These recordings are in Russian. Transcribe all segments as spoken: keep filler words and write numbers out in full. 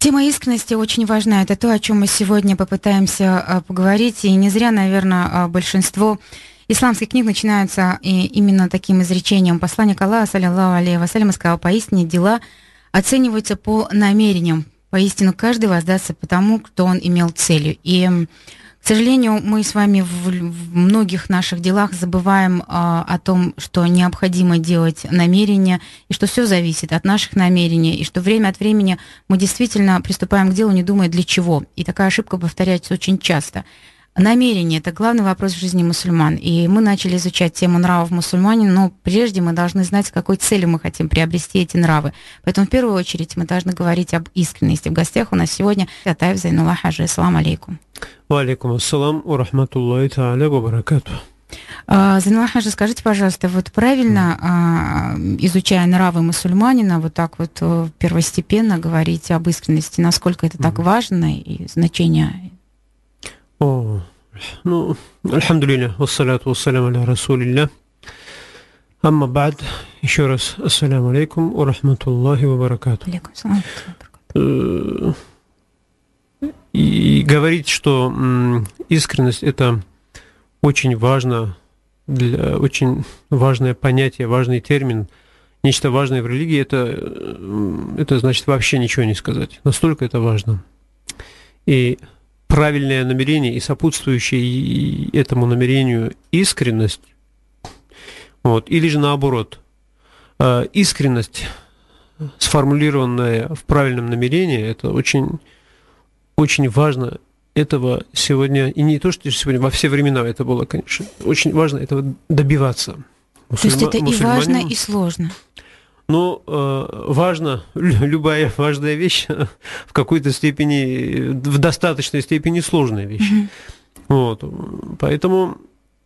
Тема искренности очень важна. Это то, о чем мы сегодня попытаемся поговорить. И не зря, наверное, большинство исламских книг начинаются именно таким изречением. Посланник Аллаха, саллиллаху алейхи вассалям, сказал: поистине дела оцениваются по намерениям. Поистину каждый воздастся по тому, кто он имел целью. И, к сожалению, мы с вами в, в многих наших делах забываем а, о том, что необходимо делать намерения, и что все зависит от наших намерений, и что время от времени мы действительно приступаем к делу, не думая для чего. И такая ошибка повторяется очень часто. Намерение – это главный вопрос в жизни мусульман. И мы начали изучать тему нравов мусульманина, но прежде мы должны знать, с какой целью мы хотим приобрести эти нравы. Поэтому в первую очередь мы должны говорить об искренности. В гостях у нас сегодня Атаев Зайнулла Хаджи. Ассаламу алейкум. Ва алейкум ассалам ва рахматуллахи тааля ва баракату. Зайнулла Хаджи, скажите, пожалуйста, вот правильно, изучая нравы мусульманина, вот так вот первостепенно говорить об искренности, насколько это так важно и значение? О, ну, альхамдулилля, вассаляту вассаляму аля расулилля. Амма бад, еще раз, ассаляму алейкум ва рахматуллахи ва баракату. И говорить, что м, искренность – это очень важно, для, очень важное понятие, важный термин, нечто важное в религии, это, это значит вообще ничего не сказать. Настолько это важно. И правильное намерение и сопутствующая этому намерению искренность, вот, или же наоборот, искренность, сформулированная в правильном намерении, это очень, очень важно. Этого сегодня, и не то, что сегодня, во все времена это было, конечно, очень важно этого добиваться. Мусульма, то есть это и важно, и сложно. Но э, важно, любая важная вещь в какой-то степени, в достаточной степени сложная вещь. Mm-hmm. Вот. Поэтому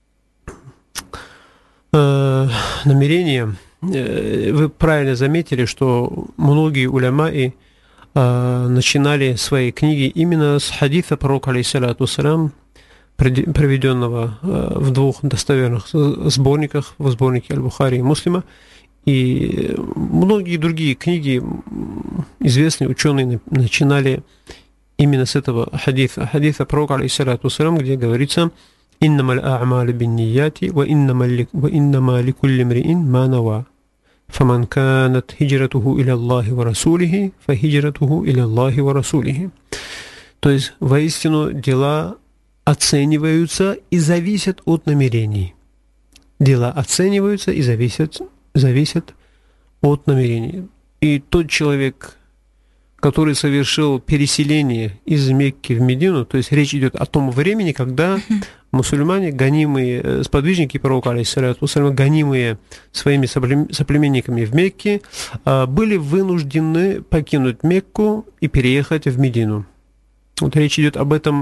э, намерение, э, вы правильно заметили, что многие уляма-и э, начинали свои книги именно с хадиса пророка, алейхиссалату вассалям, приведенного э, в двух достоверных сборниках, в сборнике Аль-Бухари и Муслима. И многие другие книги, известные ученые, начинали именно с этого хадиса, хадиса пророка, алейхиссалату вассалям, где говорится: «Иннамаль а'малу биннияти, ва иннама ликулли мриин ма нава, фаман канат хиджратуху иля Аллахи ва расулихи, фа хиджратуху иля Аллахи ва расулихи». То есть, воистину, дела оцениваются и зависят от намерений. Дела оцениваются и зависят зависит от намерений. И тот человек, который совершил переселение из Мекки в Медину, то есть речь идет о том времени, когда мусульмане, гонимые, сподвижники пророка, алейхиссалату вассалям, гонимые своими соплеменниками в Мекке, были вынуждены покинуть Мекку и переехать в Медину. Вот речь идет об этом,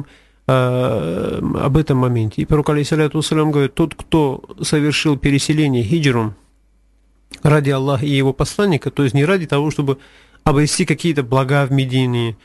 об этом моменте. И пророк, алейхиссалату вассалям, говорит: тот, кто совершил переселение, хиджру, ради Аллаха и его посланника, то есть не ради того, чтобы обрести какие-то блага в Медине,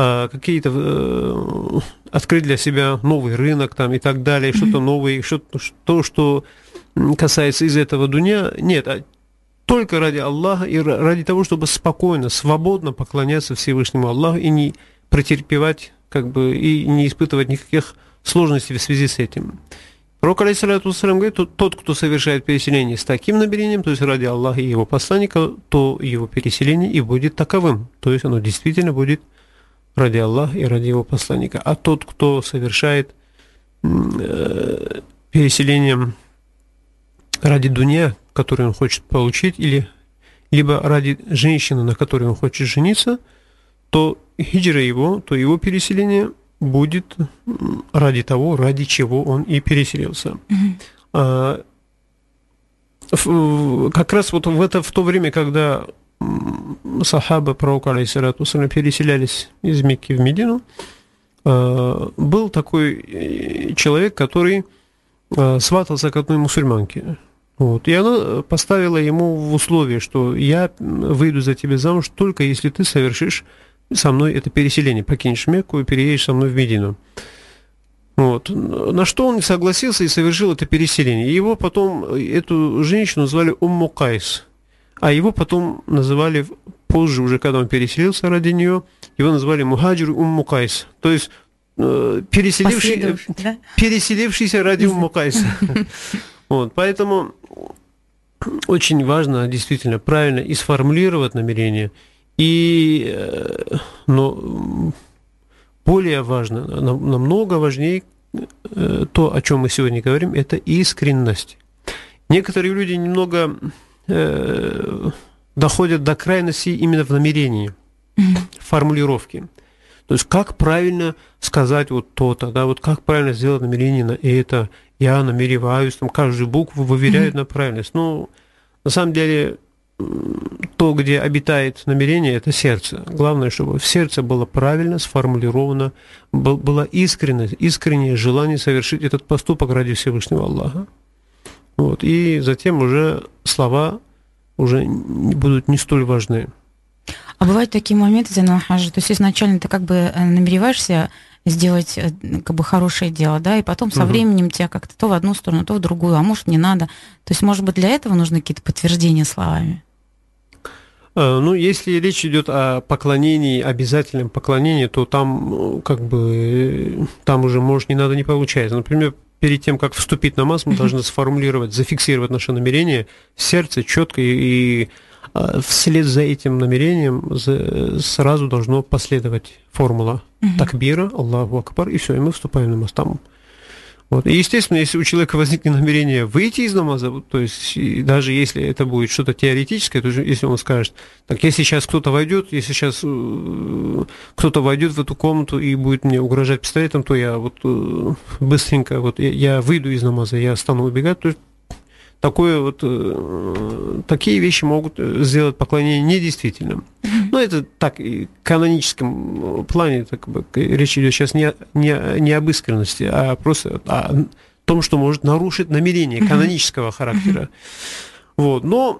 какие-то открыть для себя новый рынок там и так далее, mm-hmm. что-то новое, что-то, то, что касается из этого дуня, нет, а только ради Аллаха и ради того, чтобы спокойно, свободно поклоняться Всевышнему Аллаху и не претерпевать, как бы, и не испытывать никаких сложностей в связи с этим. Пророк, алейхиссалату вассалям, говорит: тот, кто совершает переселение с таким намерением, то есть ради Аллаха и его посланника, то его переселение и будет таковым. То есть оно действительно будет ради Аллаха и ради его посланника. А тот, кто совершает э, переселение ради дуня, которую он хочет получить, или либо ради женщины, на которой он хочет жениться, то хиджра его, то его переселение будет ради того, ради чего он и переселился. Mm-hmm. А, как раз вот в это в то время, когда сахабы пророка, алейхиссалату вассалям, переселялись из Мекки в Медину, а, был такой человек, который а, сватался к одной мусульманке. Вот. И она поставила ему в условие, что я выйду за тебя замуж только если ты совершишь со мной это переселение, покинешь Мекку и переедешь со мной в Медину. Вот. На что он согласился и совершил это переселение. Его потом, эту женщину звали Умму Кайс, а его потом называли позже, уже когда он переселился ради нее, его назвали Мухаджир Умму Кайс, то есть переселивший, да? переселившийся ради Умму Кайса. Вот, поэтому очень важно действительно правильно и сформулировать намерение, и, но более важно, намного важнее то, о чем мы сегодня говорим, это искренность. Некоторые люди немного э, доходят до крайности именно в намерении, mm-hmm. формулировки. То есть как правильно сказать вот то-то, да, вот как правильно сделать намерение на это, я намереваюсь, там каждую букву выверяют mm-hmm. на правильность. Ну, на самом деле, то, где обитает намерение, это сердце. Главное, чтобы в сердце было правильно сформулировано, была искренность, искреннее желание совершить этот поступок ради Всевышнего Аллаха. Вот, и затем уже слова уже будут не столь важны. А бывают такие моменты, Зайнул Хаджи, то есть изначально ты как бы намереваешься сделать как бы хорошее дело, да, и потом со угу. временем тебя как-то то в одну сторону, то в другую, а может не надо. То есть, может быть, для этого нужны какие-то подтверждения словами? Ну, если речь идет о поклонении, обязательном поклонении, то там как бы там уже, может, не надо, не получается. Например, перед тем, как вступить в намаз, мы uh-huh. должны сформулировать, зафиксировать наше намерение в сердце четко, и, и вслед за этим намерением сразу должно последовать формула uh-huh. такбира, Аллаху Акбар, и все, и мы вступаем в намаз. Там. Вот. И, естественно, если у человека возникнет намерение выйти из намаза, то есть даже если это будет что-то теоретическое, то есть если он скажет, так, если сейчас кто-то войдет, если сейчас кто-то войдет в эту комнату и будет мне угрожать пистолетом, то я вот быстренько, вот я, я выйду из намаза, я стану убегать, то есть такое вот, такие вещи могут сделать поклонение недействительным. Но это так, в каноническом плане так, речь идет сейчас не, не, не об искренности, а просто о том, что может нарушить намерение канонического характера. Вот. Но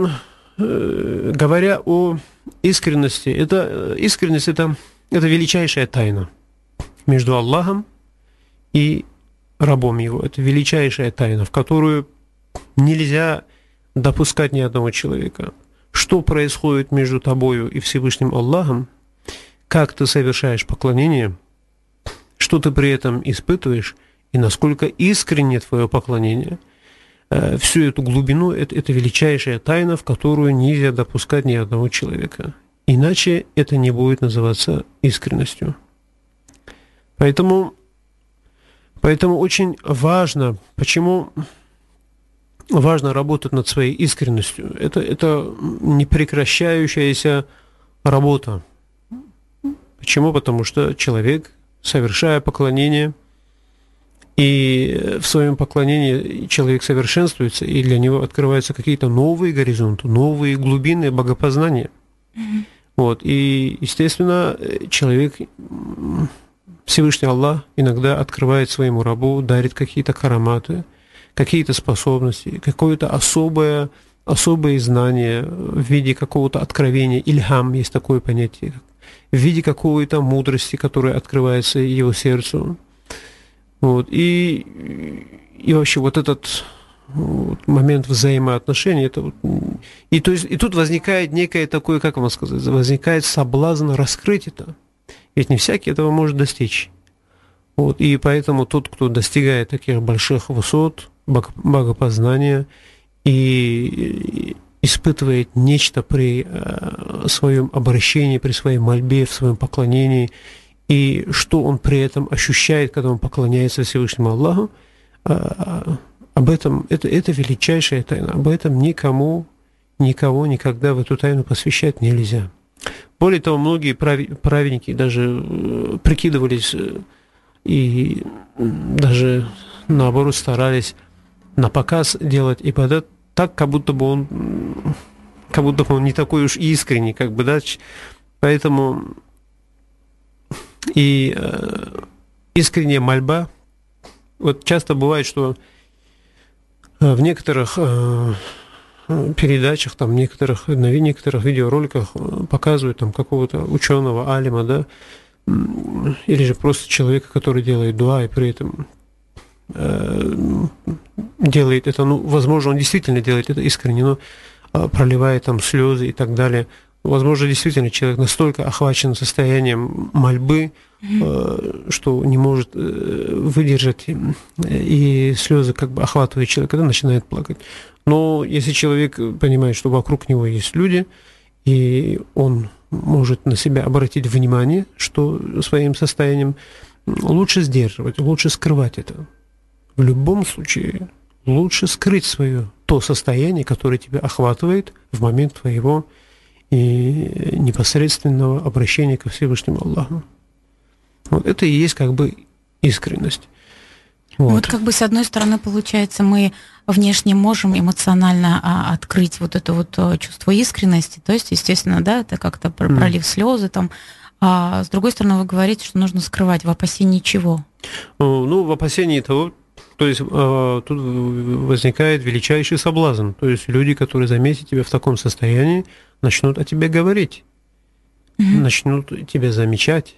э, говоря о искренности, это, искренность это, это величайшая тайна между Аллахом и рабом его. Это величайшая тайна, в которую нельзя допускать ни одного человека. Что происходит между тобою и Всевышним Аллахом, как ты совершаешь поклонение, что ты при этом испытываешь, и насколько искренне твое поклонение. Всю эту глубину, это, это величайшая тайна, в которую нельзя допускать ни одного человека. Иначе это не будет называться искренностью. Поэтому, поэтому очень важно, почему... Важно работать над своей искренностью. Это, это непрекращающаяся работа. Почему? Потому что человек, совершая поклонение, и в своем поклонении человек совершенствуется, и для него открываются какие-то новые горизонты, новые глубины богопознания. Mm-hmm. Вот. И, естественно, человек, Всевышний Аллах, иногда открывает своему рабу, дарит какие-то караматы, какие-то способности, какое-то особое, особое знание в виде какого-то откровения, ильхам, есть такое понятие, в виде какой-то мудрости, которая открывается его сердцу. Вот. И, и вообще вот этот вот момент взаимоотношений, это вот, и, то есть, и тут возникает некое такое, как вам сказать, возникает соблазн раскрыть это. Ведь не всякий этого может достичь. Вот. И поэтому тот, кто достигает таких больших высот, богопознания и испытывает нечто при своем обращении, при своей мольбе, в своем поклонении, и что он при этом ощущает, когда он поклоняется Всевышнему Аллаху, об этом, это, это величайшая тайна, об этом никому, никого никогда в эту тайну посвящать нельзя. Более того, многие праведники даже прикидывались и даже, наоборот, старались на показ делать ибадат так, как будто бы он, как будто бы он не такой уж искренний, как бы, да, поэтому и э, искренняя мольба, вот часто бывает, что в некоторых э, передачах, там, некоторых, на некоторых видеороликах показывают там какого-то ученого, алима, да, или же просто человека, который делает дуа, и при этом делает это, ну, возможно, он действительно делает это искренне, но проливает там слезы и так далее. Возможно, действительно человек настолько охвачен состоянием мольбы, mm-hmm. что не может выдержать, и слезы как бы охватывают человека, когда начинает плакать. Но если человек понимает, что вокруг него есть люди, и он может на себя обратить внимание, что своим состоянием, лучше сдерживать, лучше скрывать это. В любом случае лучше скрыть свое то состояние, которое тебя охватывает в момент твоего и непосредственного обращения ко Всевышнему Аллаху. Вот это и есть как бы искренность. Вот. вот как бы с одной стороны, получается, мы внешне можем эмоционально а, открыть вот это вот чувство искренности, то есть, естественно, да, это как-то пролив mm. слезы там, а с другой стороны, вы говорите, что нужно скрывать в опасении чего? Ну, в опасении того, то есть тут возникает величайший соблазн, то есть люди, которые заметят тебя в таком состоянии, начнут о тебе говорить, mm-hmm. начнут тебя замечать,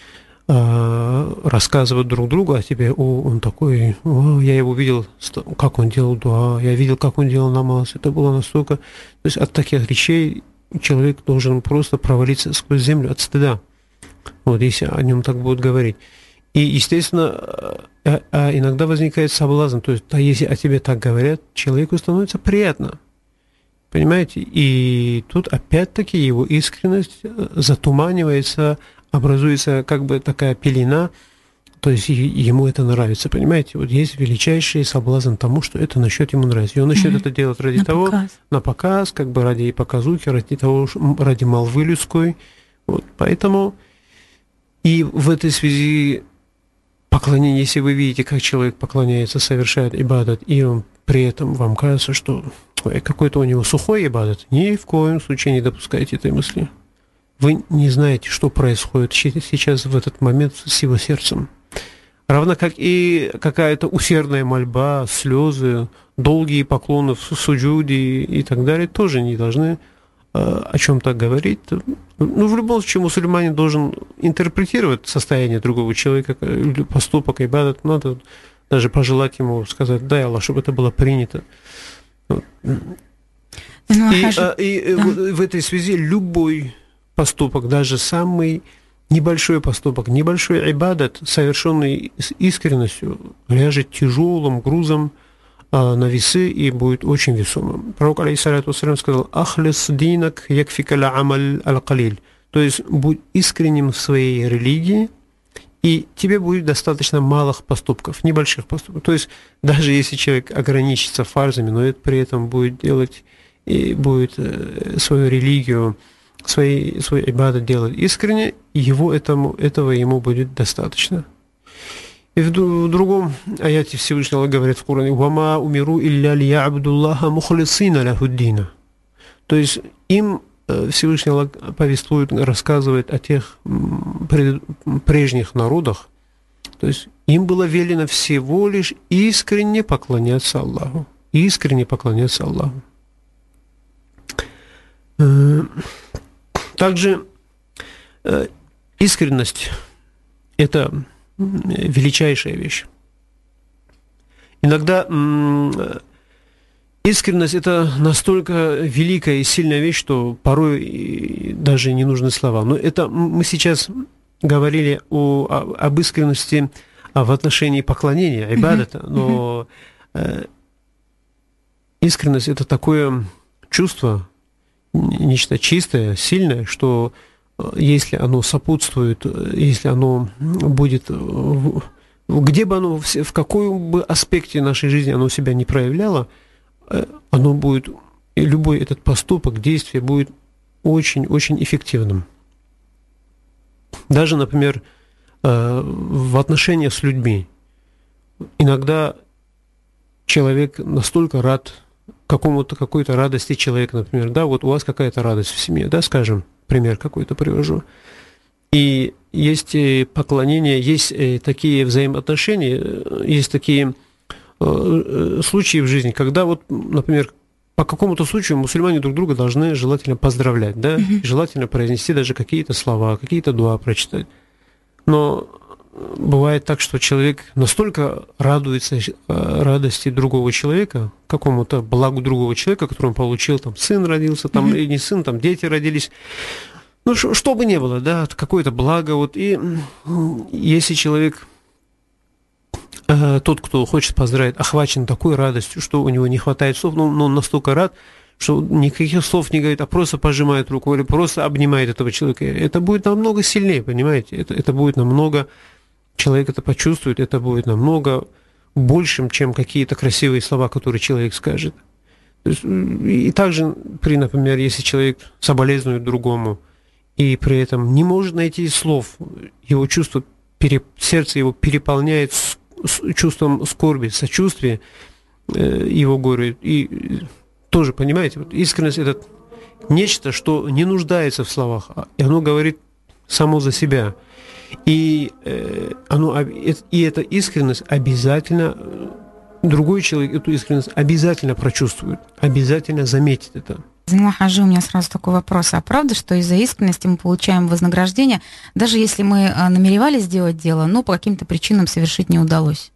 рассказывать друг другу о тебе. О, он такой, о, я его видел, как он делал дуа, я видел, как он делал намаз. Это было настолько... То есть от таких речей человек должен просто провалиться сквозь землю от стыда. Вот, если о нем так будут говорить. И, естественно, а, а иногда возникает соблазн. То есть, а если о тебе так говорят, человеку становится приятно. Понимаете? И тут опять-таки его искренность затуманивается, образуется как бы такая пелена, то есть ему это нравится, понимаете? Вот есть величайший соблазн тому, что это насчет ему нравится. И он начнет mm-hmm. это делать ради на того, показ. на показ, как бы ради показухи, ради того, ради молвы людской. Вот, поэтому и в этой связи поклонение, если вы видите, как человек поклоняется, совершает ибадат, и он при этом вам кажется, что какой-то у него сухой ибадат, ни в коем случае не допускайте этой мысли. Вы не знаете, что происходит сейчас в этот момент с его сердцем. Равно как и какая-то усердная мольба, слезы, долгие поклоны в суджуде и так далее тоже не должны э, о чем-то говорить. Ну, в любом случае, мусульманин должен интерпретировать состояние другого человека, поступок, ибадат. Надо даже пожелать ему сказать: дай Аллах, чтобы это было принято. И, а, и да. в, в этой связи любой поступок, даже самый небольшой поступок, небольшой ибадат, совершенный с искренностью, ляжет тяжелым грузом а, на весы и будет очень весомым. Пророк, алейхиссалату вассалям, сказал: «Ахлис динак якфика ля амаль аль-калиль». То есть, будь искренним в своей религии, и тебе будет достаточно малых поступков, небольших поступков. То есть, даже если человек ограничится фарзами, но это при этом будет делать и будет э, свою религию, свои, свой ибадат делать искренне, его этому, этого ему будет достаточно. И в, в другом аяте Всевышний Аллах говорит в Коране: «Вама умиру илля лия абдуллаха мухлисина ляхуддина». То есть им Всевышний Аллах повествует, рассказывает о тех пред, прежних народах, то есть им было велено всего лишь искренне поклоняться Аллаху. Искренне поклоняться Аллаху. Также искренность – это величайшая вещь. Иногда искренность – это настолько великая и сильная вещь, что порой даже не нужны слова. Но это мы сейчас говорили о, об искренности в отношении поклонения, ибадата, но искренность – это такое чувство, нечто чистое, сильное, что если оно сопутствует, если оно будет, где бы оно, в каком бы аспекте нашей жизни оно себя не проявляло, оно будет, любой этот поступок, действие будет очень-очень эффективным. Даже, например, в отношениях с людьми. Иногда человек настолько рад какому-то, какой-то радости человека, например, да, вот у вас какая-то радость в семье, да, скажем, пример какой-то привожу. И есть поклонение, есть такие взаимоотношения, есть такие случаи в жизни, когда вот, например, по какому-то случаю мусульмане друг друга должны желательно поздравлять, да, mm-hmm. желательно произнести даже какие-то слова, какие-то дуа прочитать. Но бывает так, что человек настолько радуется радости другого человека, какому-то благу другого человека, который он получил, там, сын родился, там, mm-hmm. или не сын, там, дети родились, ну, что, что бы ни было, да, какое-то благо, вот, и если человек, э, тот, кто хочет поздравить, охвачен такой радостью, что у него не хватает слов, но, но он настолько рад, что никаких слов не говорит, а просто пожимает руку или просто обнимает этого человека. Это будет намного сильнее, понимаете? Это, это будет намного... Человек это почувствует, это будет намного большим, чем какие-то красивые слова, которые человек скажет. То есть, и также, при, например, если человек соболезнует другому, и при этом не может найти слов, его чувство, пере, сердце его переполняет с, с чувством скорби, сочувствия э, его горю, и... Тоже, понимаете, вот искренность – это нечто, что не нуждается в словах, и оно говорит само за себя. И, э, оно, и эта искренность обязательно, другой человек эту искренность обязательно прочувствует, обязательно заметит это. Зинла Хаджи, у меня сразу такой вопрос. А правда, что из-за искренности мы получаем вознаграждение, даже если мы намеревались сделать дело, но по каким-то причинам совершить не удалось?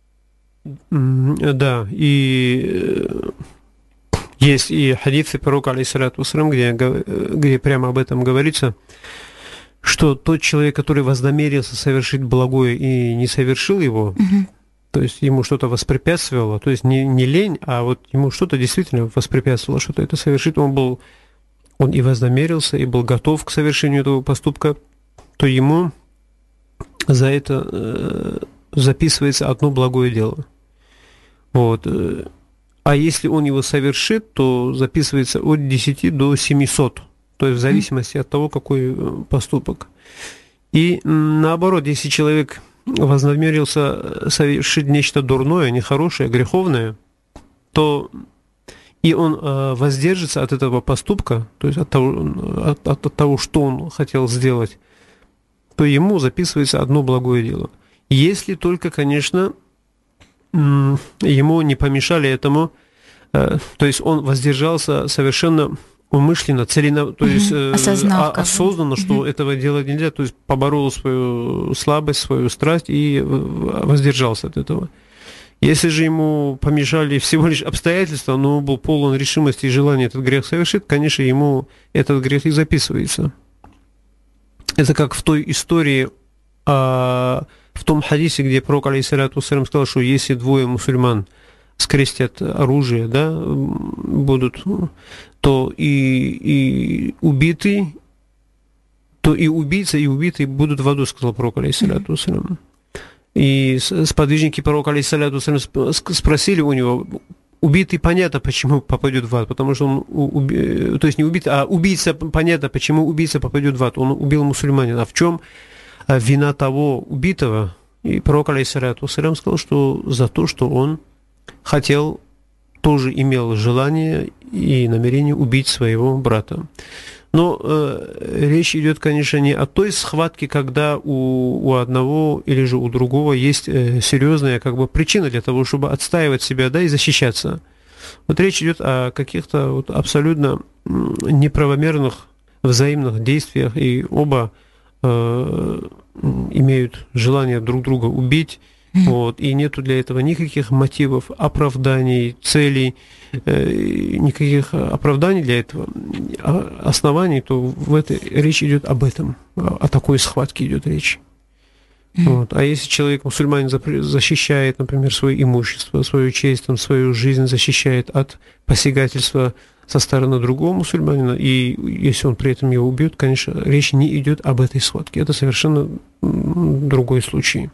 Да, и... Есть и хадисы пророка, алейхиссалату вассалям, где, где прямо об этом говорится, что тот человек, который вознамерился совершить благое и не совершил его, угу. то есть ему что-то воспрепятствовало, то есть не, не лень, а вот ему что-то действительно воспрепятствовало, что-то это совершить, он был, он и вознамерился, и был готов к совершению этого поступка, то ему за это э, записывается одно благое дело. Вот. А если он его совершит, то записывается от десяти до семисот, то есть в зависимости от того, какой поступок. И наоборот, если человек вознамерился совершить нечто дурное, нехорошее, греховное, то и он воздержится от этого поступка, то есть от того, от, от, от того, что он хотел сделать, то ему записывается одно благое дело. Если только, конечно, ему не помешали этому, то есть он воздержался совершенно умышленно, целенно, то есть Осознав, осознанно, mm-hmm. что этого делать нельзя, то есть поборол свою слабость, свою страсть и воздержался от этого. Если же ему помешали всего лишь обстоятельства, но он был полон решимости и желания этот грех совершить, конечно, ему этот грех и записывается. Это как в той истории, в том хадисе, где пророк, алейхиссалату вассалям, сказал, что если двое мусульман скрестят оружие, да, будут, то и, и убитый, то и убийца, и убитый будут в аду, сказал пророк, алейхиссалату вассалям. И сподвижники пророка, алейхиссалату вассалям, спросили у него, убитый, понятно, почему попадет в ад, потому что он, уби... то есть не убитый, а убийца, понятно, почему убийца попадет в ад, он убил мусульманина, а в чем вина того убитого? И пророк, алейхиссалату вассалям, сказал, что за то, что он хотел, тоже имел желание и намерение убить своего брата. Но э, речь идет, конечно, не о той схватке, когда у, у одного или же у другого есть э, серьезная как бы причина для того, чтобы отстаивать себя, да, и защищаться. Вот речь идет о каких-то вот абсолютно неправомерных взаимных действиях, и оба э, имеют желание друг друга убить. Вот, и нету для этого никаких мотивов, оправданий, целей, э, никаких оправданий для этого, а оснований, то в этой речь идет об этом, о такой схватке идет речь. Вот. А если человек, мусульманин, защищает, например, свое имущество, свою честь, там, свою жизнь защищает от посягательства со стороны другого мусульманина, и если он при этом его убьет, конечно, речь не идет об этой схватке. Это совершенно другой случай.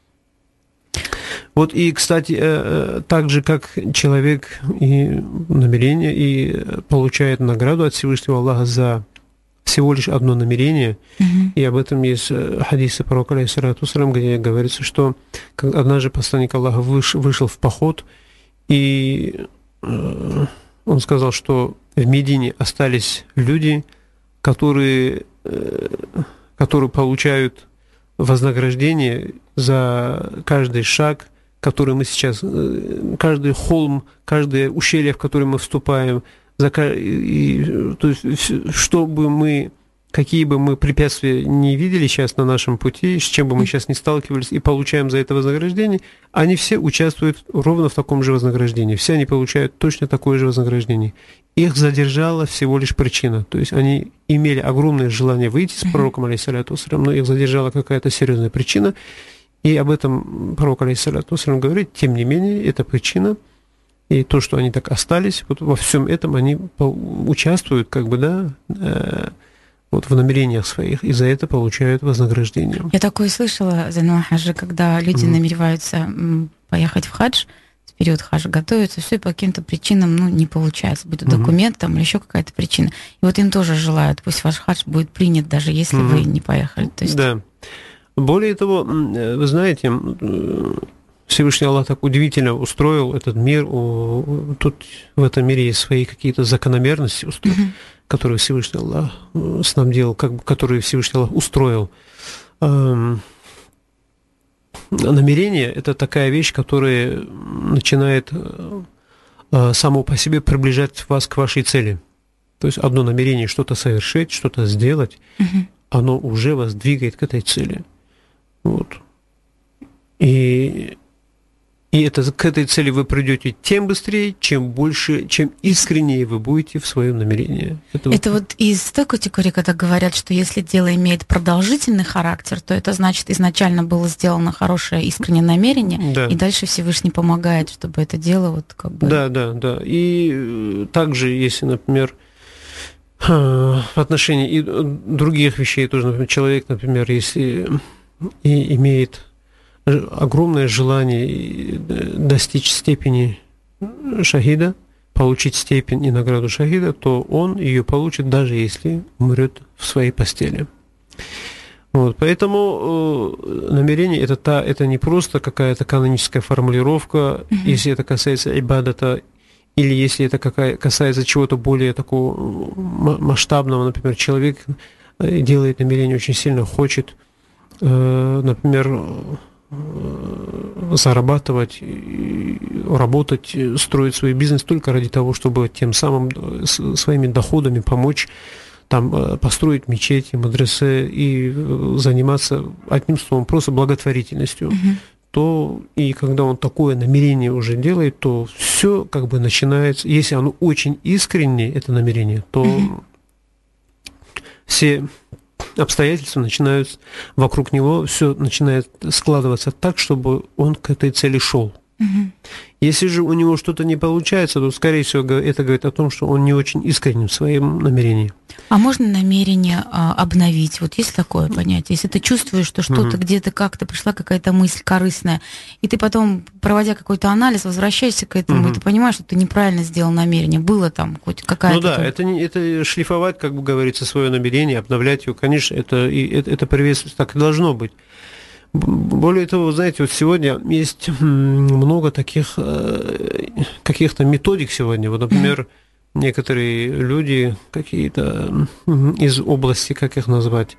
Вот и, кстати, так же, как человек и намерение, и получает награду от Всевышнего Аллаха за всего лишь одно намерение, mm-hmm. и об этом есть хадисы пророка, алейхиссалату вассалям, где говорится, что однажды посланник Аллаха вышел, вышел в поход, и он сказал, что в Медине остались люди, которые, которые получают вознаграждение за каждый шаг, который мы сейчас, каждый холм, каждое ущелье, в которое мы вступаем, за, и, то есть, что бы мы какие бы мы препятствия не видели сейчас на нашем пути, с чем бы мы сейчас не сталкивались и получаем за это вознаграждение, они все участвуют ровно в таком же вознаграждении. Все они получают точно такое же вознаграждение. Их задержала всего лишь причина. То есть они имели огромное желание выйти с пророком, алейхиссалату вассалям, но их задержала какая-то серьезная причина. И об этом пророк, алейхиссалату вассалям, говорит, тем не менее, эта причина, и то, что они так остались, вот во всем этом они участвуют, как бы, да, э, вот в намерениях своих, и за это получают вознаграждение. Я такое слышала, Зайнулла хаджи, когда люди mm. намереваются поехать в хадж, в период хаджа готовятся, все, и по каким-то причинам, ну, не получается, будь то mm-hmm. документ там или еще какая-то причина. И вот им тоже желают, пусть ваш хадж будет принят, даже если mm-hmm. вы не поехали. То есть... Да. Более того, вы знаете, Всевышний Аллах так удивительно устроил этот мир, тут в этом мире есть свои какие-то закономерности, mm-hmm. которые Всевышний Аллах снабдил, как бы, которые Всевышний Аллах устроил. Намерение – это такая вещь, которая начинает само по себе приближать вас к вашей цели. То есть одно намерение что-то совершить, что-то сделать, mm-hmm. оно уже вас двигает к этой цели. Вот. И, и это, к этой цели вы придете тем быстрее, чем больше, чем искреннее вы будете в своем намерении. Это, это вот, вот из той категории, когда говорят, что если дело имеет продолжительный характер, то это значит, изначально было сделано хорошее искреннее намерение, да. И дальше Всевышний помогает, чтобы это дело вот как бы... Да, да, да. И также, если, например, в отношении и других вещей тоже, например, человек, например, если и имеет огромное желание достичь степени шахида, получить степень и награду шахида, то он ее получит, даже если умрет в своей постели. Вот, поэтому э, намерение это, та, это не просто какая-то каноническая формулировка, mm-hmm. если это касается ибадата, или если это какая, касается чего-то более такого масштабного, например, человек делает намерение, очень сильно хочет, э, например, зарабатывать, работать, строить свой бизнес только ради того, чтобы тем самым своими доходами помочь там построить мечети, мадресе и заниматься, одним словом, просто благотворительностью, mm-hmm. то и когда он такое намерение уже делает, то все как бы начинается, если оно очень искреннее, это намерение, то mm-hmm. все обстоятельства начинают вокруг него, все начинает складываться так, чтобы он к этой цели шел. Угу. Если же у него что-то не получается, то, скорее всего, это говорит о том, что он не очень искренен в своем намерении. А можно намерение а, обновить? Вот есть такое понятие? Если ты чувствуешь, что что-то угу. где-то как-то пришла какая-то мысль корыстная, и ты потом, проводя какой-то анализ, возвращаешься к этому, угу. и ты понимаешь, что ты неправильно сделал намерение. Было там хоть какая-то... Ну да, там... это, не, это шлифовать, как бы говорится, свое намерение, обновлять его, конечно, это, и, это, это приветствуется, так и должно быть. Более того, знаете, вот сегодня есть много таких каких-то методик сегодня. Вот, например, mm-hmm. некоторые люди какие-то из области, как их назвать,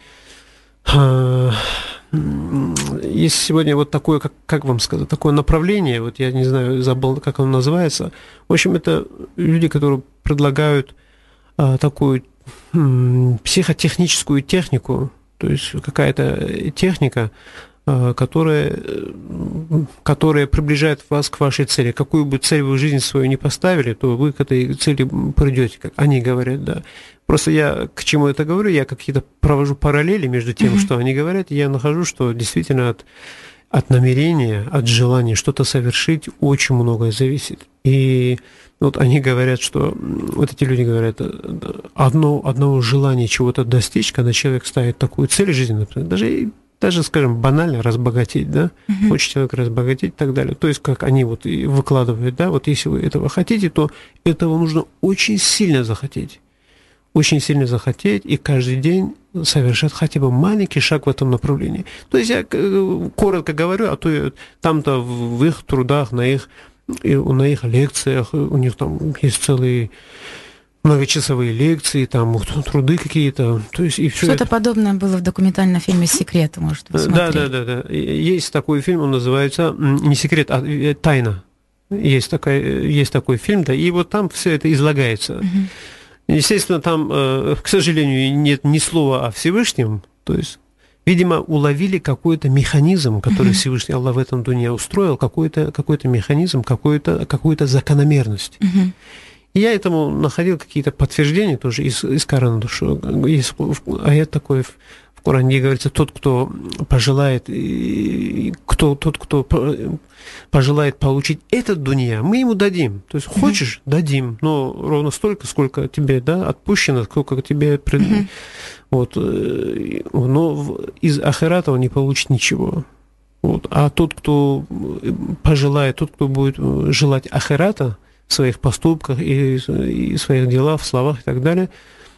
есть сегодня вот такое, как, как вам сказать, такое направление, вот я не знаю, забыл, как оно называется. В общем, это люди, которые предлагают такую психотехническую технику, то есть какая-то техника, которая, которая приближает вас к вашей цели. Какую бы цель вы в жизни свою не поставили, то вы к этой цели придете, как они говорят, да. Просто я к чему это говорю, я какие-то провожу параллели между тем, mm-hmm. что они говорят, и я нахожу, что действительно от, от намерения, от желания что-то совершить очень многое зависит. И вот они говорят, что, вот эти люди говорят, одно, одного желания чего-то достичь, когда человек ставит такую цель жизненную, даже даже, скажем, банально разбогатеть, да, uh-huh. хочет человек разбогатеть и так далее. То есть, как они вот и выкладывают, да, вот если вы этого хотите, то этого нужно очень сильно захотеть. Очень сильно захотеть и каждый день совершать хотя бы маленький шаг в этом направлении. То есть, я коротко говорю, а то там-то в их трудах, на их, на их лекциях, у них там есть целые... многочасовые лекции, там труды какие-то, то есть и все. Что-то это... подобное было в документальном фильме «Секрет», может быть, да, да, да, да. Есть такой фильм, он называется не «Секрет», а «Тайна». Есть такой, есть такой фильм, да, и вот там все это излагается. Угу. Естественно, там, к сожалению, нет ни слова о Всевышнем, то есть, видимо, уловили какой-то механизм, который uh-huh. Всевышний Аллах в этом дуне устроил, какой-то, какой-то механизм, какую-то, какую-то закономерность. Uh-huh. И я этому находил какие-то подтверждения тоже из, из Корана, что есть аят такой в Коране, где говорится, тот, кто пожелает, кто, тот, кто пожелает получить этот дунья, мы ему дадим. То есть, хочешь, uh-huh. дадим, но ровно столько, сколько тебе, да, отпущено, сколько тебе... Uh-huh. Вот, но из ахирата он не получит ничего. Вот. А тот, кто пожелает, тот, кто будет желать ахирата в своих поступках и, и в своих делах, в словах и так далее,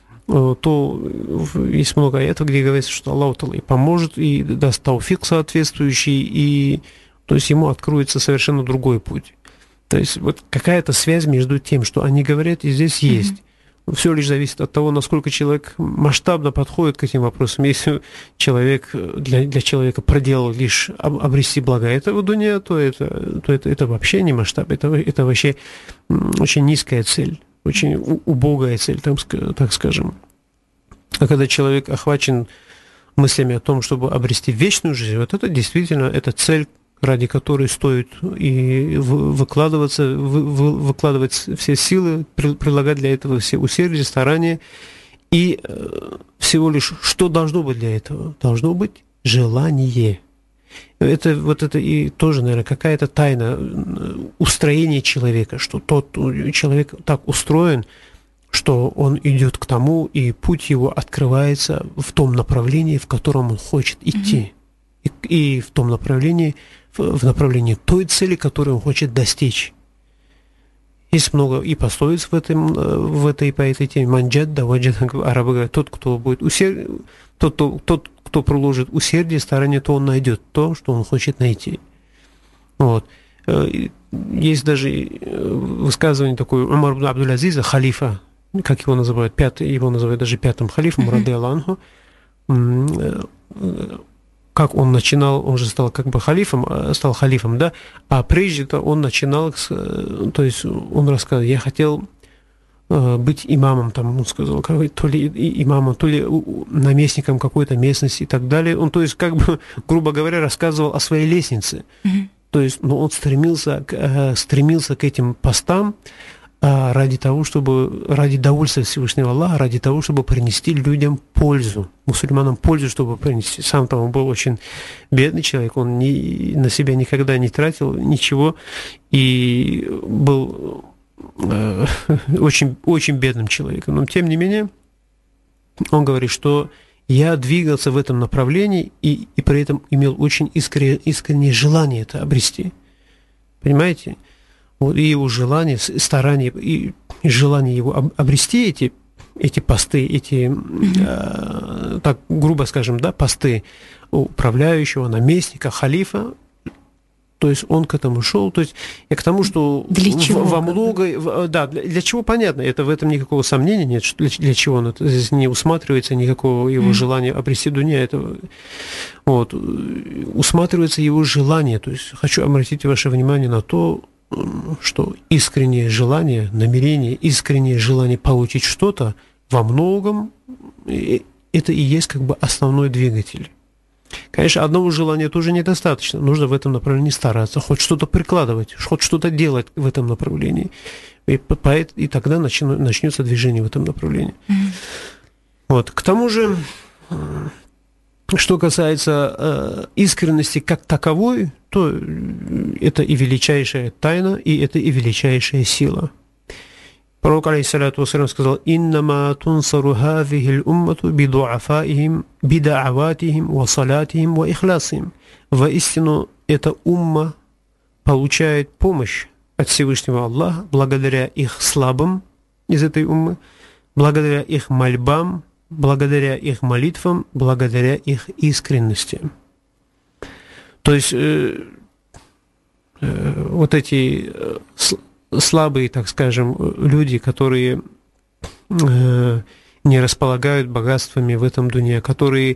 то есть много аятов, где говорится, что Аллах и поможет, и даст тауфик соответствующий, и то есть ему откроется совершенно другой путь. То есть вот какая-то связь между тем, что они говорят, и здесь mm-hmm. есть. Все лишь зависит от того, насколько человек масштабно подходит к этим вопросам. Если человек для, для человека проделал лишь обрести блага этого дуня, то это, то это, это вообще не масштаб, это, это вообще очень низкая цель, очень убогая цель, так, так скажем. А когда человек охвачен мыслями о том, чтобы обрести вечную жизнь, вот это действительно это цель, ради которой стоит и выкладываться, выкладывать все силы, прилагать для этого все усердия, старания. И всего лишь что должно быть для этого? Должно быть желание. Это вот это и тоже, наверное, какая-то тайна устроения человека, что тот человек так устроен, что он идет к тому, и путь его открывается в том направлении, в котором он хочет идти. Mm-hmm. И, и в том направлении, в направлении той цели, которую он хочет достичь. Есть много и пословиц в, этом, в этой, по этой теме. Манджад, да, ваджад, арабы говорят, тот, кто будет усерд... тот, тот, тот, кто приложит усердие, старание, то он найдет то, что он хочет найти. Вот. Есть даже высказывание такое Умар ибн Абдул-Азиза, халифа, как его называют, пятый, его называют даже пятым халифом, ради Аллаху. Как он начинал, он же стал как бы халифом, стал халифом, да, а прежде-то он начинал, то есть он рассказал, я хотел быть имамом, там, он сказал, то ли имамом, то ли наместником какой-то местности и так далее. Он, то есть, как бы, грубо говоря, рассказывал о своей лестнице. Mm-hmm. То есть, ну, он стремился, стремился к этим постам, ради того, чтобы, ради довольства Всевышнего Аллаха, ради того, чтобы принести людям пользу, мусульманам пользу, чтобы принести. Сам-то он был очень бедный человек, он ни, на себя никогда не тратил ничего, и был э, очень, очень бедным человеком. Но, тем не менее, он говорит, что я двигался в этом направлении, и, и при этом имел очень искреннее, искреннее желание это обрести. Понимаете? Вот, и его желание, старание, и желание его обрести эти, эти посты, эти, mm-hmm. э, так грубо скажем, да, посты управляющего, наместника, халифа, то есть он к этому шел, то есть и к тому, что для чего? во многое, да, для, для чего понятно, это в этом никакого сомнения нет, что для, для чего он это, здесь не усматривается никакого его mm-hmm. желания обрести дуня, это, вот, усматривается его желание, то есть хочу обратить ваше внимание на то, что искреннее желание, намерение, искреннее желание получить что-то во многом это и есть как бы основной двигатель. Конечно, одного желания тоже недостаточно. Нужно в этом направлении стараться, хоть что-то прикладывать, хоть что-то делать в этом направлении. И, и тогда начну, начнется движение в этом направлении. Mm-hmm. Вот. К тому же, что касается э, искренности как таковой, то это и величайшая тайна, и это и величайшая сила. Пророк, алейхиссалату вассалям, сказал: «Иннама тунсару хазихи л-уммату бидуафаихим, бида'аватихим, ва салатихим, ва ихласихим». Воистину, эта умма получает помощь от Всевышнего Аллаха благодаря их слабым из этой уммы, благодаря их мольбам, благодаря их молитвам, благодаря их искренности. То есть э, э, вот эти э, слабые, так скажем, люди, которые э, не располагают богатствами в этом дуне, которые,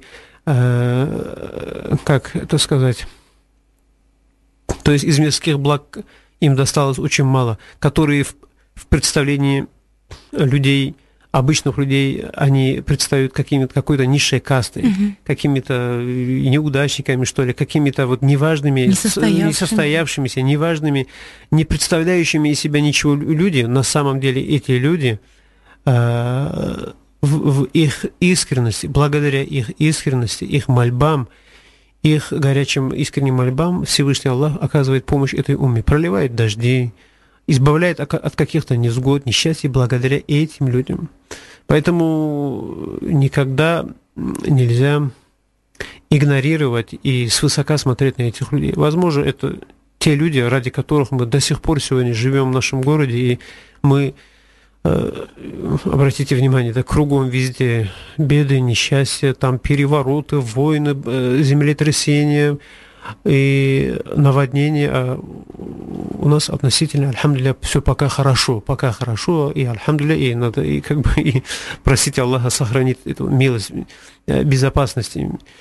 э, как это сказать, то есть из мирских благ им досталось очень мало, которые в, в представлении людей обычных людей они представляют какими-то, какой-то низшей кастой, угу. какими-то неудачниками, что ли, какими-то вот неважными, несостоявшимися. несостоявшимися, неважными, не представляющими из себя ничего люди. На самом деле эти люди э, в, в их искренности, благодаря их искренности, их мольбам, их горячим искренним мольбам Всевышний Аллах оказывает помощь этой умме, проливает дожди, избавляет от каких-то невзгод, несчастий благодаря этим людям. Поэтому никогда нельзя игнорировать и свысока смотреть на этих людей. Возможно, это те люди, ради которых мы до сих пор сегодня живем в нашем городе, и мы, обратите внимание, да, кругом везде беды, несчастья, там перевороты, войны, землетрясения и наводнение, а у нас относительно, альхамдулилля, все пока хорошо, пока хорошо, и альхамдулилля, и надо и как бы и просить Аллаха сохранить эту милость, безопасность.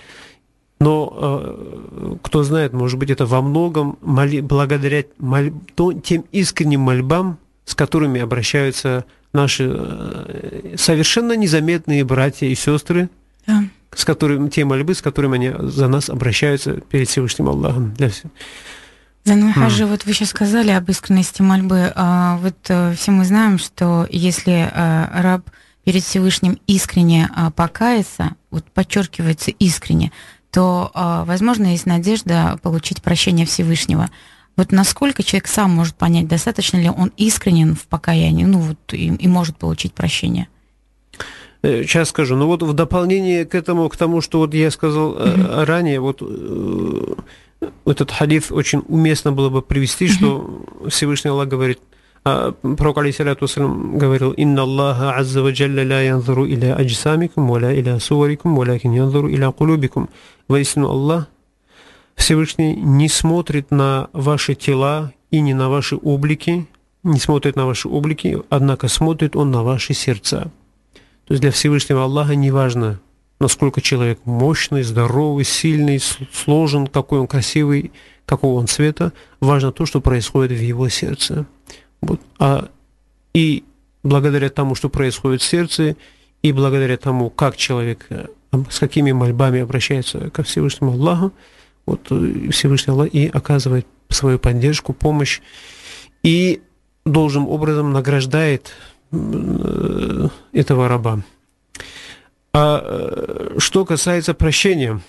Но кто знает, может быть, это во многом моли, благодаря моль, тем искренним мольбам, с которыми обращаются наши совершенно незаметные братья и сестры, да. с которыми, те мольбы, с которыми они за нас обращаются перед Всевышним Аллахом. Для всех. Занна Хаджи, mm. вот вы сейчас сказали об искренности мольбы. А, вот все мы знаем, что если а, раб перед Всевышним искренне а, покается, вот подчеркивается искренне, то, а, возможно, есть надежда получить прощение Всевышнего. Вот насколько человек сам может понять, достаточно ли он искренен в покаянии, ну вот и, и может получить прощение? Сейчас скажу. Ну вот в дополнение к этому, к тому, что вот я сказал mm-hmm. ранее, вот э, этот хадис очень уместно было бы привести, mm-hmm. что Всевышний Аллах говорит, а, пророк алейхиссалату вассалям говорил: «Инна Аллаха азза ва джалля ла янзуру иля аджсамикум, ва ла иля суварикум, валякин янзуру иля кулубикум». Воистину Аллах, Всевышний, не смотрит на ваши тела и не на ваши облики, не смотрит на ваши облики, однако смотрит Он на ваши сердца. То есть для Всевышнего Аллаха не важно, насколько человек мощный, здоровый, сильный, сложен, какой он красивый, какого он цвета. Важно то, что происходит в его сердце. Вот. А, и благодаря тому, что происходит в сердце, и благодаря тому, как человек, с какими мольбами обращается ко Всевышнему Аллаху, вот Всевышний Аллах и оказывает свою поддержку, помощь, и должным образом награждает этого раба. А что касается прощения,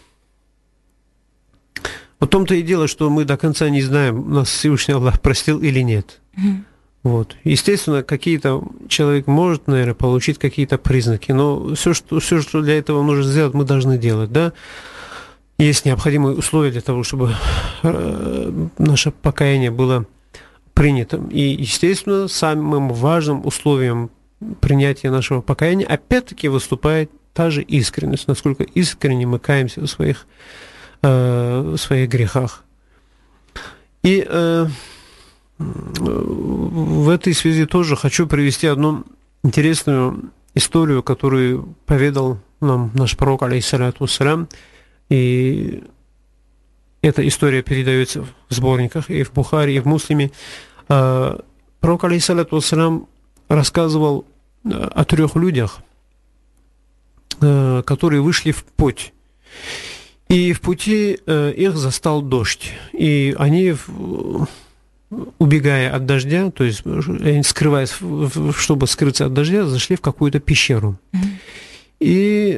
в том-то и дело, что мы до конца не знаем, нас Всевышний Аллах простил или нет. Mm-hmm. Вот. Естественно, какие-то человек может, наверное, получить какие-то признаки, но все, что, все, что для этого нужно сделать, мы должны делать, да. Есть необходимые условия для того, чтобы наше покаяние было принятым. И, естественно, самым важным условием принятия нашего покаяния опять-таки выступает та же искренность, насколько искренне мы каемся в своих, э, в своих грехах. И э, в этой связи тоже хочу привести одну интересную историю, которую поведал нам наш пророк, алейхиссалату вассалям. И эта история передается в сборниках и в Бухари, и в Муслиме. Пророк, алейхиссалату вассалям, рассказывал о трех людях, которые вышли в путь. И в пути их застал дождь. И они, убегая от дождя, то есть скрываясь, чтобы скрыться от дождя, зашли в какую-то пещеру. И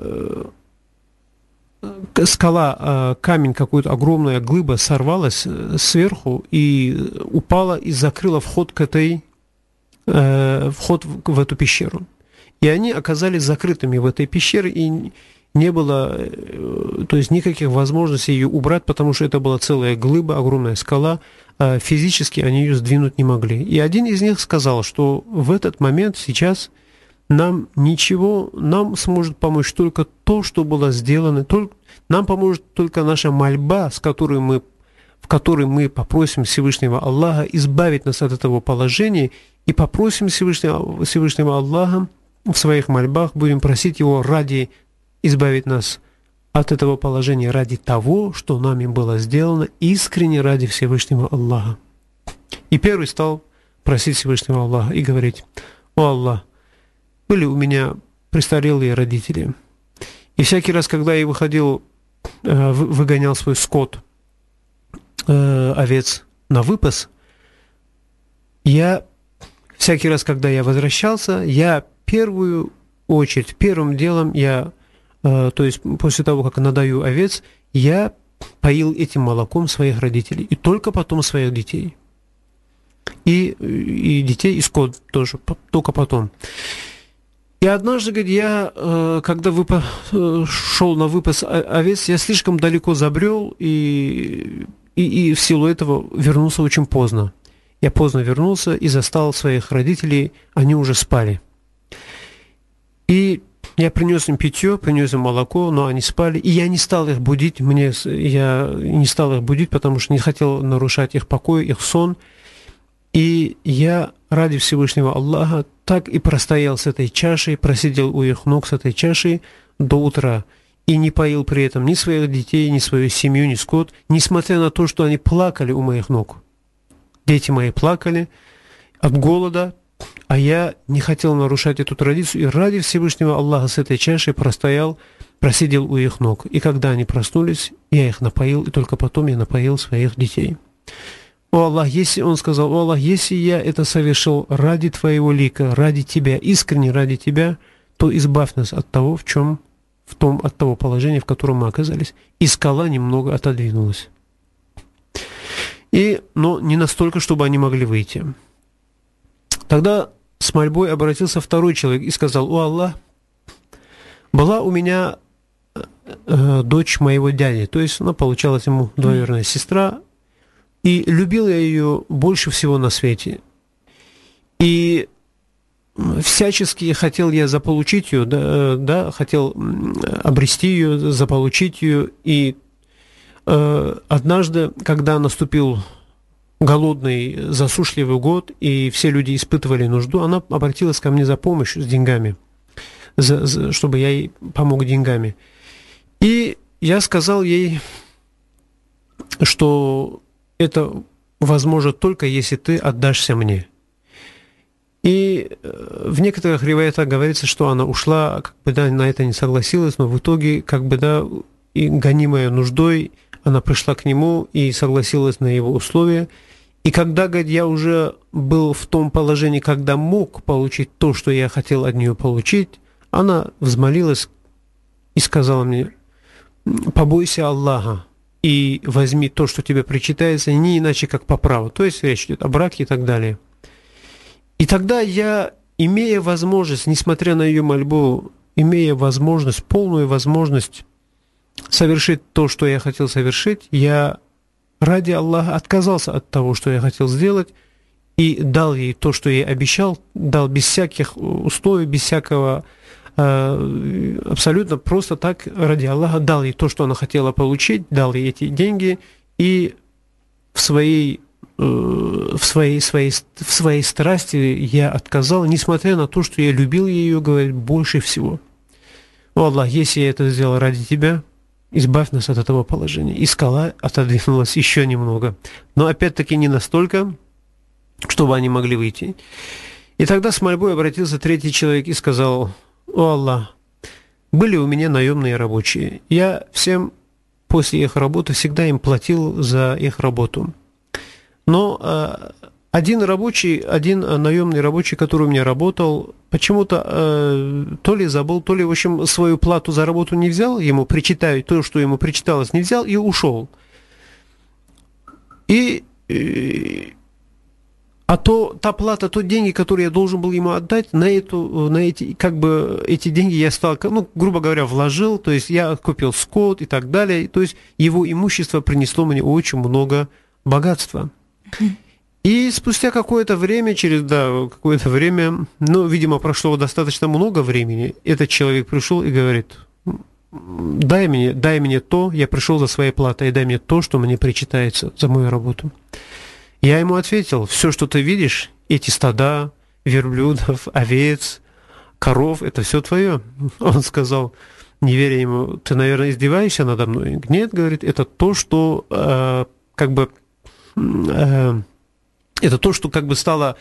скала, камень, какой-то огромная глыба сорвалась сверху и упала и закрыла вход к этой, вход в эту пещеру. И они оказались закрытыми в этой пещере, и не было, то есть, никаких возможностей ее убрать, потому что это была целая глыба, огромная скала, физически они ее сдвинуть не могли. И один из них сказал, что в этот момент, сейчас, нам ничего, нам сможет помочь только то, что было сделано, только, нам поможет только наша мольба, с которой мы, в которой мы попросим Всевышнего Аллаха избавить нас от этого положения, и попросим Всевышнего, Всевышнего Аллаха в своих мольбах, будем просить Его ради избавить нас от этого положения, ради того, что нами было сделано, искренне ради Всевышнего Аллаха. И первый стал просить Всевышнего Аллаха и говорить: «О Аллах, были у меня престарелые родители. И всякий раз, когда я выходил, выгонял свой скот, овец на выпас, я всякий раз, когда я возвращался, я первую очередь, первым делом я, то есть после того, как надаю овец, я поил этим молоком своих родителей, и только потом своих детей. И, и детей, и скот тоже, только потом. И однажды, говорит, я, когда выпа... шел на выпас овец, я слишком далеко забрел, и, и, и в силу этого вернулся очень поздно. Я поздно вернулся и застал своих родителей, они уже спали. И я принес им питье, принес им молоко, но они спали, и я не стал их будить, мне, я не стал их будить, потому что не хотел нарушать их покой, их сон. И я ради Всевышнего Аллаха так и простоял с этой чашей, просидел у их ног с этой чашей до утра, и не поил при этом ни своих детей, ни свою семью, ни скот, несмотря на то, что они плакали у моих ног. Дети мои плакали от голода, а я не хотел нарушать эту традицию, и ради Всевышнего Аллаха с этой чашей простоял, просидел у их ног. И когда они проснулись, я их напоил, и только потом я напоил своих детей. О Аллах, если, он сказал, о Аллах, если я это совершил ради Твоего лика, ради Тебя, искренне ради Тебя, то избавь нас от того, в чем, в том, от того положения, в котором мы оказались. И скала немного отодвинулась. И, но не настолько, чтобы они могли выйти. Тогда с мольбой обратился второй человек и сказал, о Аллах, была у меня э, дочь моего дяди, то есть она получалась ему двоюродная сестра, и любил я ее больше всего на свете. И всячески хотел я заполучить ее, да, да, хотел обрести ее, заполучить ее. И э, однажды, когда наступил голодный, засушливый год, и все люди испытывали нужду, она обратилась ко мне за помощью с деньгами, за, за, чтобы я ей помог деньгами. И я сказал ей, что это возможно только если ты отдашься мне. И в некоторых риваятах говорится, что она ушла, как бы, да, на это не согласилась, но в итоге, как бы, да, и гонимая нуждой, она пришла к нему и согласилась на его условия. И когда, говорит, я уже был в том положении, когда мог получить то, что я хотел от нее получить, она взмолилась и сказала мне, побойся Аллаха и возьми то, что тебе причитается, не иначе, как по праву. То есть речь идет о браке и так далее. И тогда я, имея возможность, несмотря на ее мольбу, имея возможность, полную возможность совершить то, что я хотел совершить, я ради Аллаха отказался от того, что я хотел сделать, и дал ей то, что я обещал, дал без всяких условий, без всякого, э, абсолютно просто так, ради Аллаха, дал ей то, что она хотела получить, дал ей эти деньги, и в своей, э, в своей, своей, в своей страсти я отказал, несмотря на то, что я любил ее, говорит, больше всего. О Аллах, если я это сделал ради Тебя, избавь нас от этого положения. И скала отодвинулась еще немного. Но опять-таки не настолько, чтобы они могли выйти. И тогда с мольбой обратился третий человек и сказал, о Аллах, были у меня наемные рабочие. Я всем после их работы всегда им платил за их работу. Но э, один рабочий, один наемный рабочий, который у меня работал, почему-то э, то ли забыл, то ли, в общем, свою плату за работу не взял, ему причитают то, что ему причиталось, не взял и ушел. И, и а то та плата, то деньги, которые я должен был ему отдать, на эту, на эти, как бы эти деньги я стал, ну, грубо говоря, вложил, то есть я купил скот и так далее, то есть его имущество принесло мне очень много богатства. И спустя какое-то время, через, да, какое-то время, ну, видимо, прошло достаточно много времени, этот человек пришел и говорит, дай мне, дай мне то, я пришел за своей платой, дай мне то, что мне причитается за мою работу. Я ему ответил, все, что ты видишь, эти стада, верблюдов, овец, коров, это все твое. Он сказал, не веря ему, ты, наверное, издеваешься надо мной? Нет, говорит, это то, что э, как бы... Э, это то, что как бы стало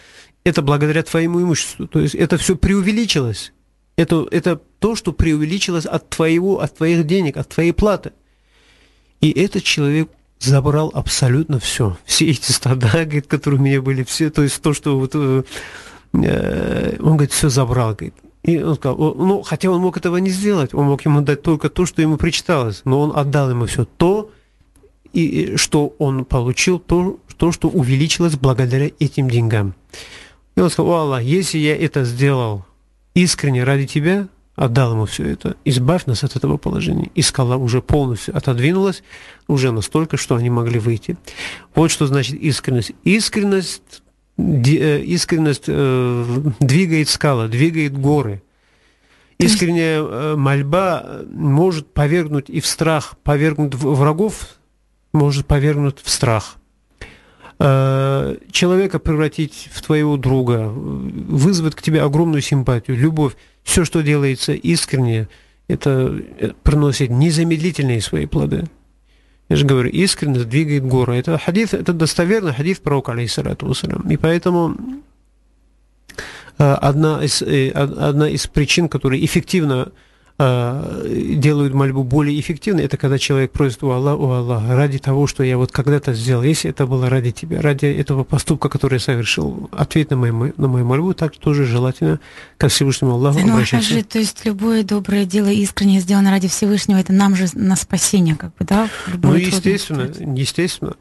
это благодаря твоему имуществу. То есть это все преувеличилось. Это, это то, что преувеличилось от твоего, от твоих денег, от твоей платы. И этот человек забрал абсолютно все. Все эти стада, говорит, которые у меня были, все, то есть то, что вот, э, он, говорит, все забрал, говорит. И он сказал, ну, хотя он мог этого не сделать, он мог ему дать только то, что ему причиталось, но он отдал ему все то, и, что он получил, то, то, что увеличилось благодаря этим деньгам. И он сказал, о Аллах, если я это сделал искренне ради тебя, отдал ему все это, избавь нас от этого положения. И скала уже полностью отодвинулась, уже настолько, что они могли выйти. Вот что значит искренность. Искренность, искренность э, двигает скалы, двигает горы. Искренняя э, мольба может повергнуть и в страх, повергнуть врагов, может повергнуть в страх. Э, человека превратить в твоего друга, вызвать к тебе огромную симпатию, любовь. Все, что делается искренне, это приносит незамедлительные свои плоды. Я же говорю, искренность двигает горы. Это хадис, это достоверный хадис пророка, алейхиссалату вассалям. И поэтому одна из, одна из причин, которые эффективно делают мольбу более эффективной, это когда человек просит у Аллаха, у Аллаха, ради того, что я вот когда-то сделал, если это было ради тебя, ради этого поступка, который я совершил, ответ на мою, на мою мольбу, так тоже желательно ко Всевышнему Аллаху ну, обращаться. Ну, то есть любое доброе дело искренне сделано ради Всевышнего, это нам же на спасение, как бы, да? Ну, естественно, естественно.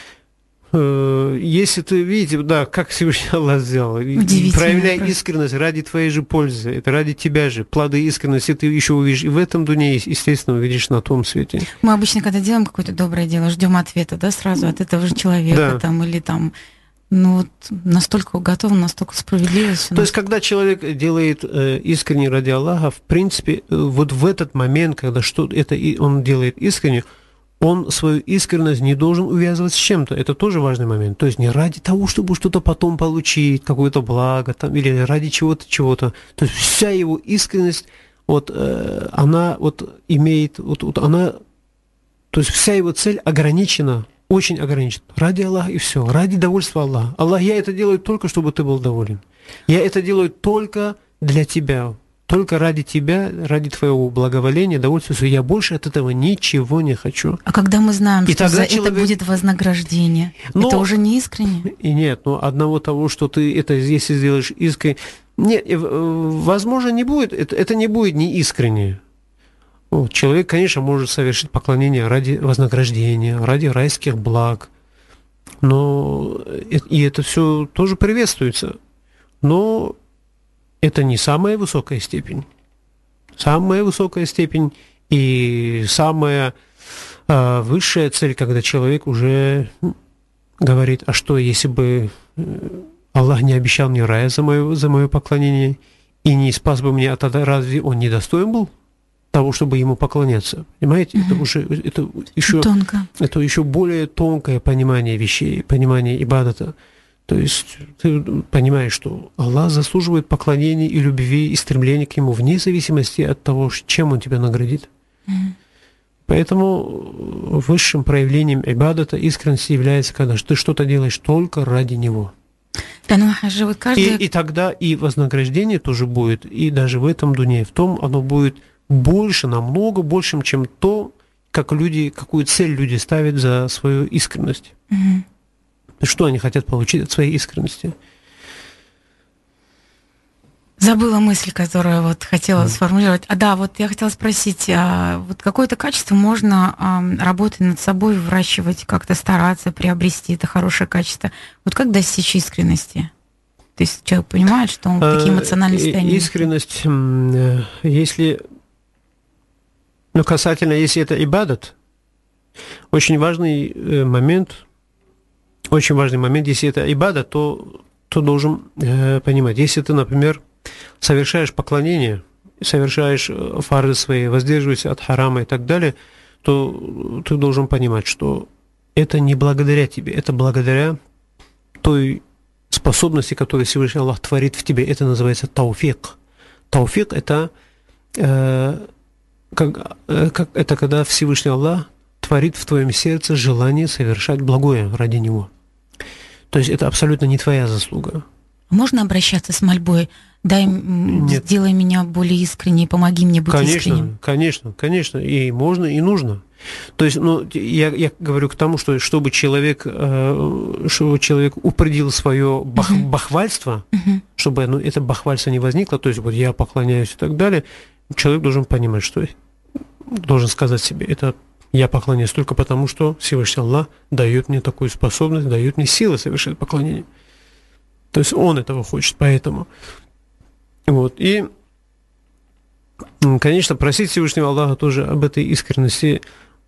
Если ты видите, да, как Всевышний Аллах сделал, проявляй просто искренность ради твоей же пользы, это ради тебя же, плоды искренности ты еще увидишь, и в этом дуне, естественно, увидишь на том свете. Мы обычно, когда делаем какое-то доброе дело, ждем ответа, да, сразу от этого же человека, да, там, или там, ну, вот настолько готов, настолько справедливость. То есть, когда человек делает э, искренне ради Аллаха, в принципе, вот в этот момент, когда что это он делает искренне, он свою искренность не должен увязывать с чем-то. Это тоже важный момент. То есть не ради того, чтобы что-то потом получить, какое-то благо, там, или ради чего-то, чего-то. То есть вся его искренность, вот, э, она вот имеет, вот, вот она, то есть вся его цель ограничена, очень ограничена. Ради Аллаха и все. Ради довольства Аллаха. Аллах, я это делаю только, чтобы ты был доволен. Я это делаю только для тебя. Только ради тебя, ради твоего благоволения, довольствия, я больше от этого ничего не хочу. А когда мы знаем, и что за человек... это будет вознаграждение, но... это уже не искренне? И нет, но одного того, что ты это если сделаешь искренне... Нет, возможно, не будет, это, это не будет не искренне. Вот, человек, конечно, может совершить поклонение ради вознаграждения, ради райских благ, но и это все тоже приветствуется. Но это не самая высокая степень. Самая высокая степень и самая э, высшая цель, когда человек уже говорит, а что, если бы Аллах не обещал мне рая за мое, за мое поклонение и не спас бы меня, тогда разве он не достоин был того, чтобы ему поклоняться? Понимаете? Mm-hmm. Это уже это еще, Тонко. Это еще более тонкое понимание вещей, понимание ибадата. То есть ты понимаешь, что Аллах заслуживает поклонения и любви, и стремления к Нему, вне зависимости от того, чем Он тебя наградит. Mm-hmm. Поэтому высшим проявлением ибадата, искренности является, когда ты что-то делаешь только ради Него. Да, ну, же вот каждый... и, и тогда и вознаграждение тоже будет, и даже в этом дуне, в том оно будет больше, намного большим, чем то, как люди, какую цель люди ставят за свою искренность. Mm-hmm. Что они хотят получить от своей искренности? Забыла мысль, которую вот хотела mm. сформулировать. А да, вот я хотела спросить, а вот какое-то качество можно а, работать над собой, выращивать, как-то стараться приобрести это хорошее качество. Вот как достичь искренности? То есть человек понимает, что он в такие эмоциональные состояния. Искренность, если, ну, касательно, если это ибадат, очень важный момент. Очень важный момент, если это ибада, то, то должен э, понимать, если ты, например, совершаешь поклонение, совершаешь фарды свои, воздерживаешься от харама и так далее, то ты должен понимать, что это не благодаря тебе, это благодаря той способности, которую Всевышний Аллах творит в тебе, это называется тауфик. Тауфик – это, э, как, э, как, это когда Всевышний Аллах творит в твоем сердце желание совершать благое ради Него. То есть это абсолютно не твоя заслуга. Можно обращаться с мольбой? Дай, Нет. Сделай меня более искренней, помоги мне быть конечно, искренним. Конечно, конечно, и можно, и нужно. То есть, ну, я, я говорю к тому, что чтобы человек, э, чтобы человек упредил свое бах, uh-huh. бахвальство, uh-huh. чтобы ну, это бахвальство не возникло, то есть вот я поклоняюсь и так далее, человек должен понимать, что должен сказать себе, это я поклоняюсь только потому, что Всевышний Аллах дает мне такую способность, дает мне силы совершать поклонение. То есть он этого хочет, поэтому... Вот. И, конечно, просить Всевышнего Аллаха тоже об этой искренности.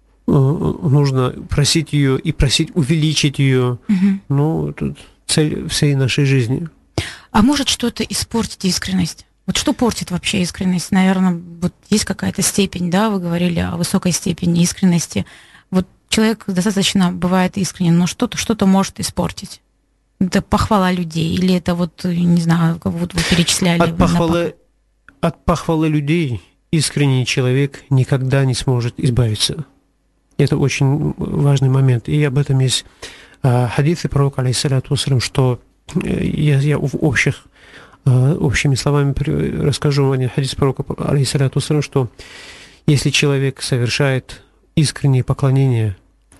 Нужно просить ее и просить увеличить ее. Угу. Ну, это цель всей нашей жизни. А может что-то испортить искренность? Вот что портит вообще искренность? Наверное, вот есть какая-то степень, да, вы говорили о высокой степени искренности. Вот человек достаточно бывает искренен, но что-то, что-то может испортить. Это похвала людей, или это вот, не знаю, вот вы перечисляли. От похвалы, от похвалы людей искренний человек никогда не сможет избавиться. Это очень важный момент. И об этом есть а, хадисы пророка, алейхиссалату вассалям, что я, я в общих, а, общими словами расскажу один хадис пророка, алейхиссалату вассалям, что если человек совершает искреннее поклонение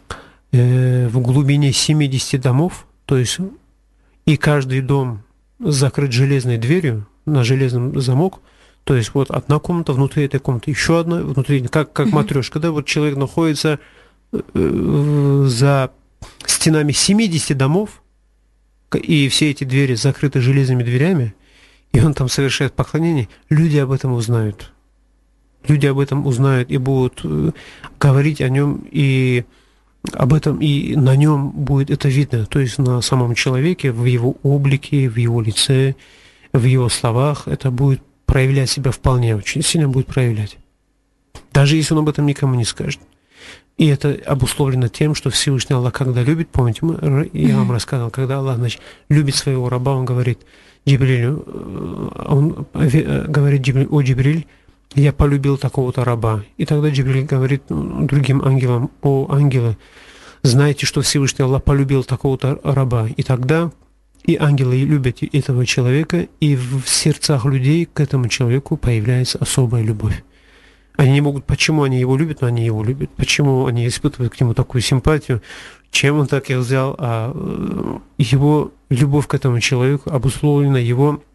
э, в глубине семидесяти домов, то есть и каждый дом закрыт железной дверью на железном замок, то есть вот одна комната, внутри этой комнаты еще одна, внутри, как, как матрешка, да, вот человек находится э, за стенами семидесяти домов, и все эти двери закрыты железными дверями, и он там совершает поклонение, люди об этом узнают. Люди об этом узнают и будут э, говорить о нем, и об этом, и на нем будет это видно, то есть на самом человеке, в его облике, в его лице, в его словах, это будет проявлять себя вполне, очень сильно будет проявлять. Даже если он об этом никому не скажет. И это обусловлено тем, что Всевышний Аллах, когда любит, помните, мы, я вам рассказывал, когда Аллах, значит, любит своего раба, он говорит Джибрилю, он говорит Джибриль, о Джибриль, я полюбил такого-то раба. И тогда Джибриль говорит другим ангелам, о ангелы, знаете, что Всевышний Аллах полюбил такого-то раба. И тогда и ангелы любят этого человека, и в сердцах людей к этому человеку появляется особая любовь. Они не могут, почему они его любят, но они его любят. Почему они испытывают к нему такую симпатию, чем он так их взял, а его любовь к этому человеку обусловлена его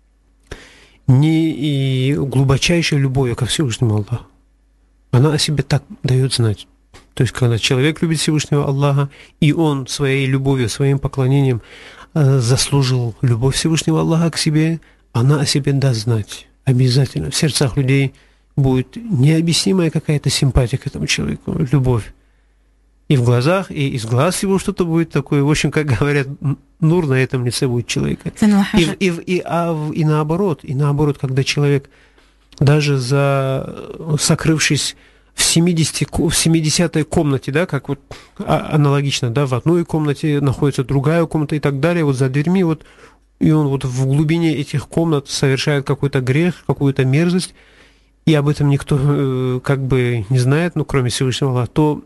не и глубочайшей любовью ко Всевышнему Аллаху. Она о себе так дает знать. То есть, когда человек любит Всевышнего Аллаха, и он своей любовью, своим поклонением э, заслужил любовь Всевышнего Аллаха к себе, она о себе даст знать. Обязательно. В сердцах людей будет необъяснимая какая-то симпатия к этому человеку, любовь. И в глазах, и из глаз его что-то будет такое. В общем, как говорят, нур на этом лице будет человека. И, и, и, а, и наоборот, и наоборот, когда человек, даже за, сокрывшись в, семидесяти, в семидесятой комнате, да, как вот аналогично, да, в одной комнате находится другая комната и так далее, вот за дверьми, вот, и он вот в глубине этих комнат совершает какой-то грех, какую-то мерзость, и об этом никто э, как бы не знает, ну, кроме Всевышнего Аллаха, то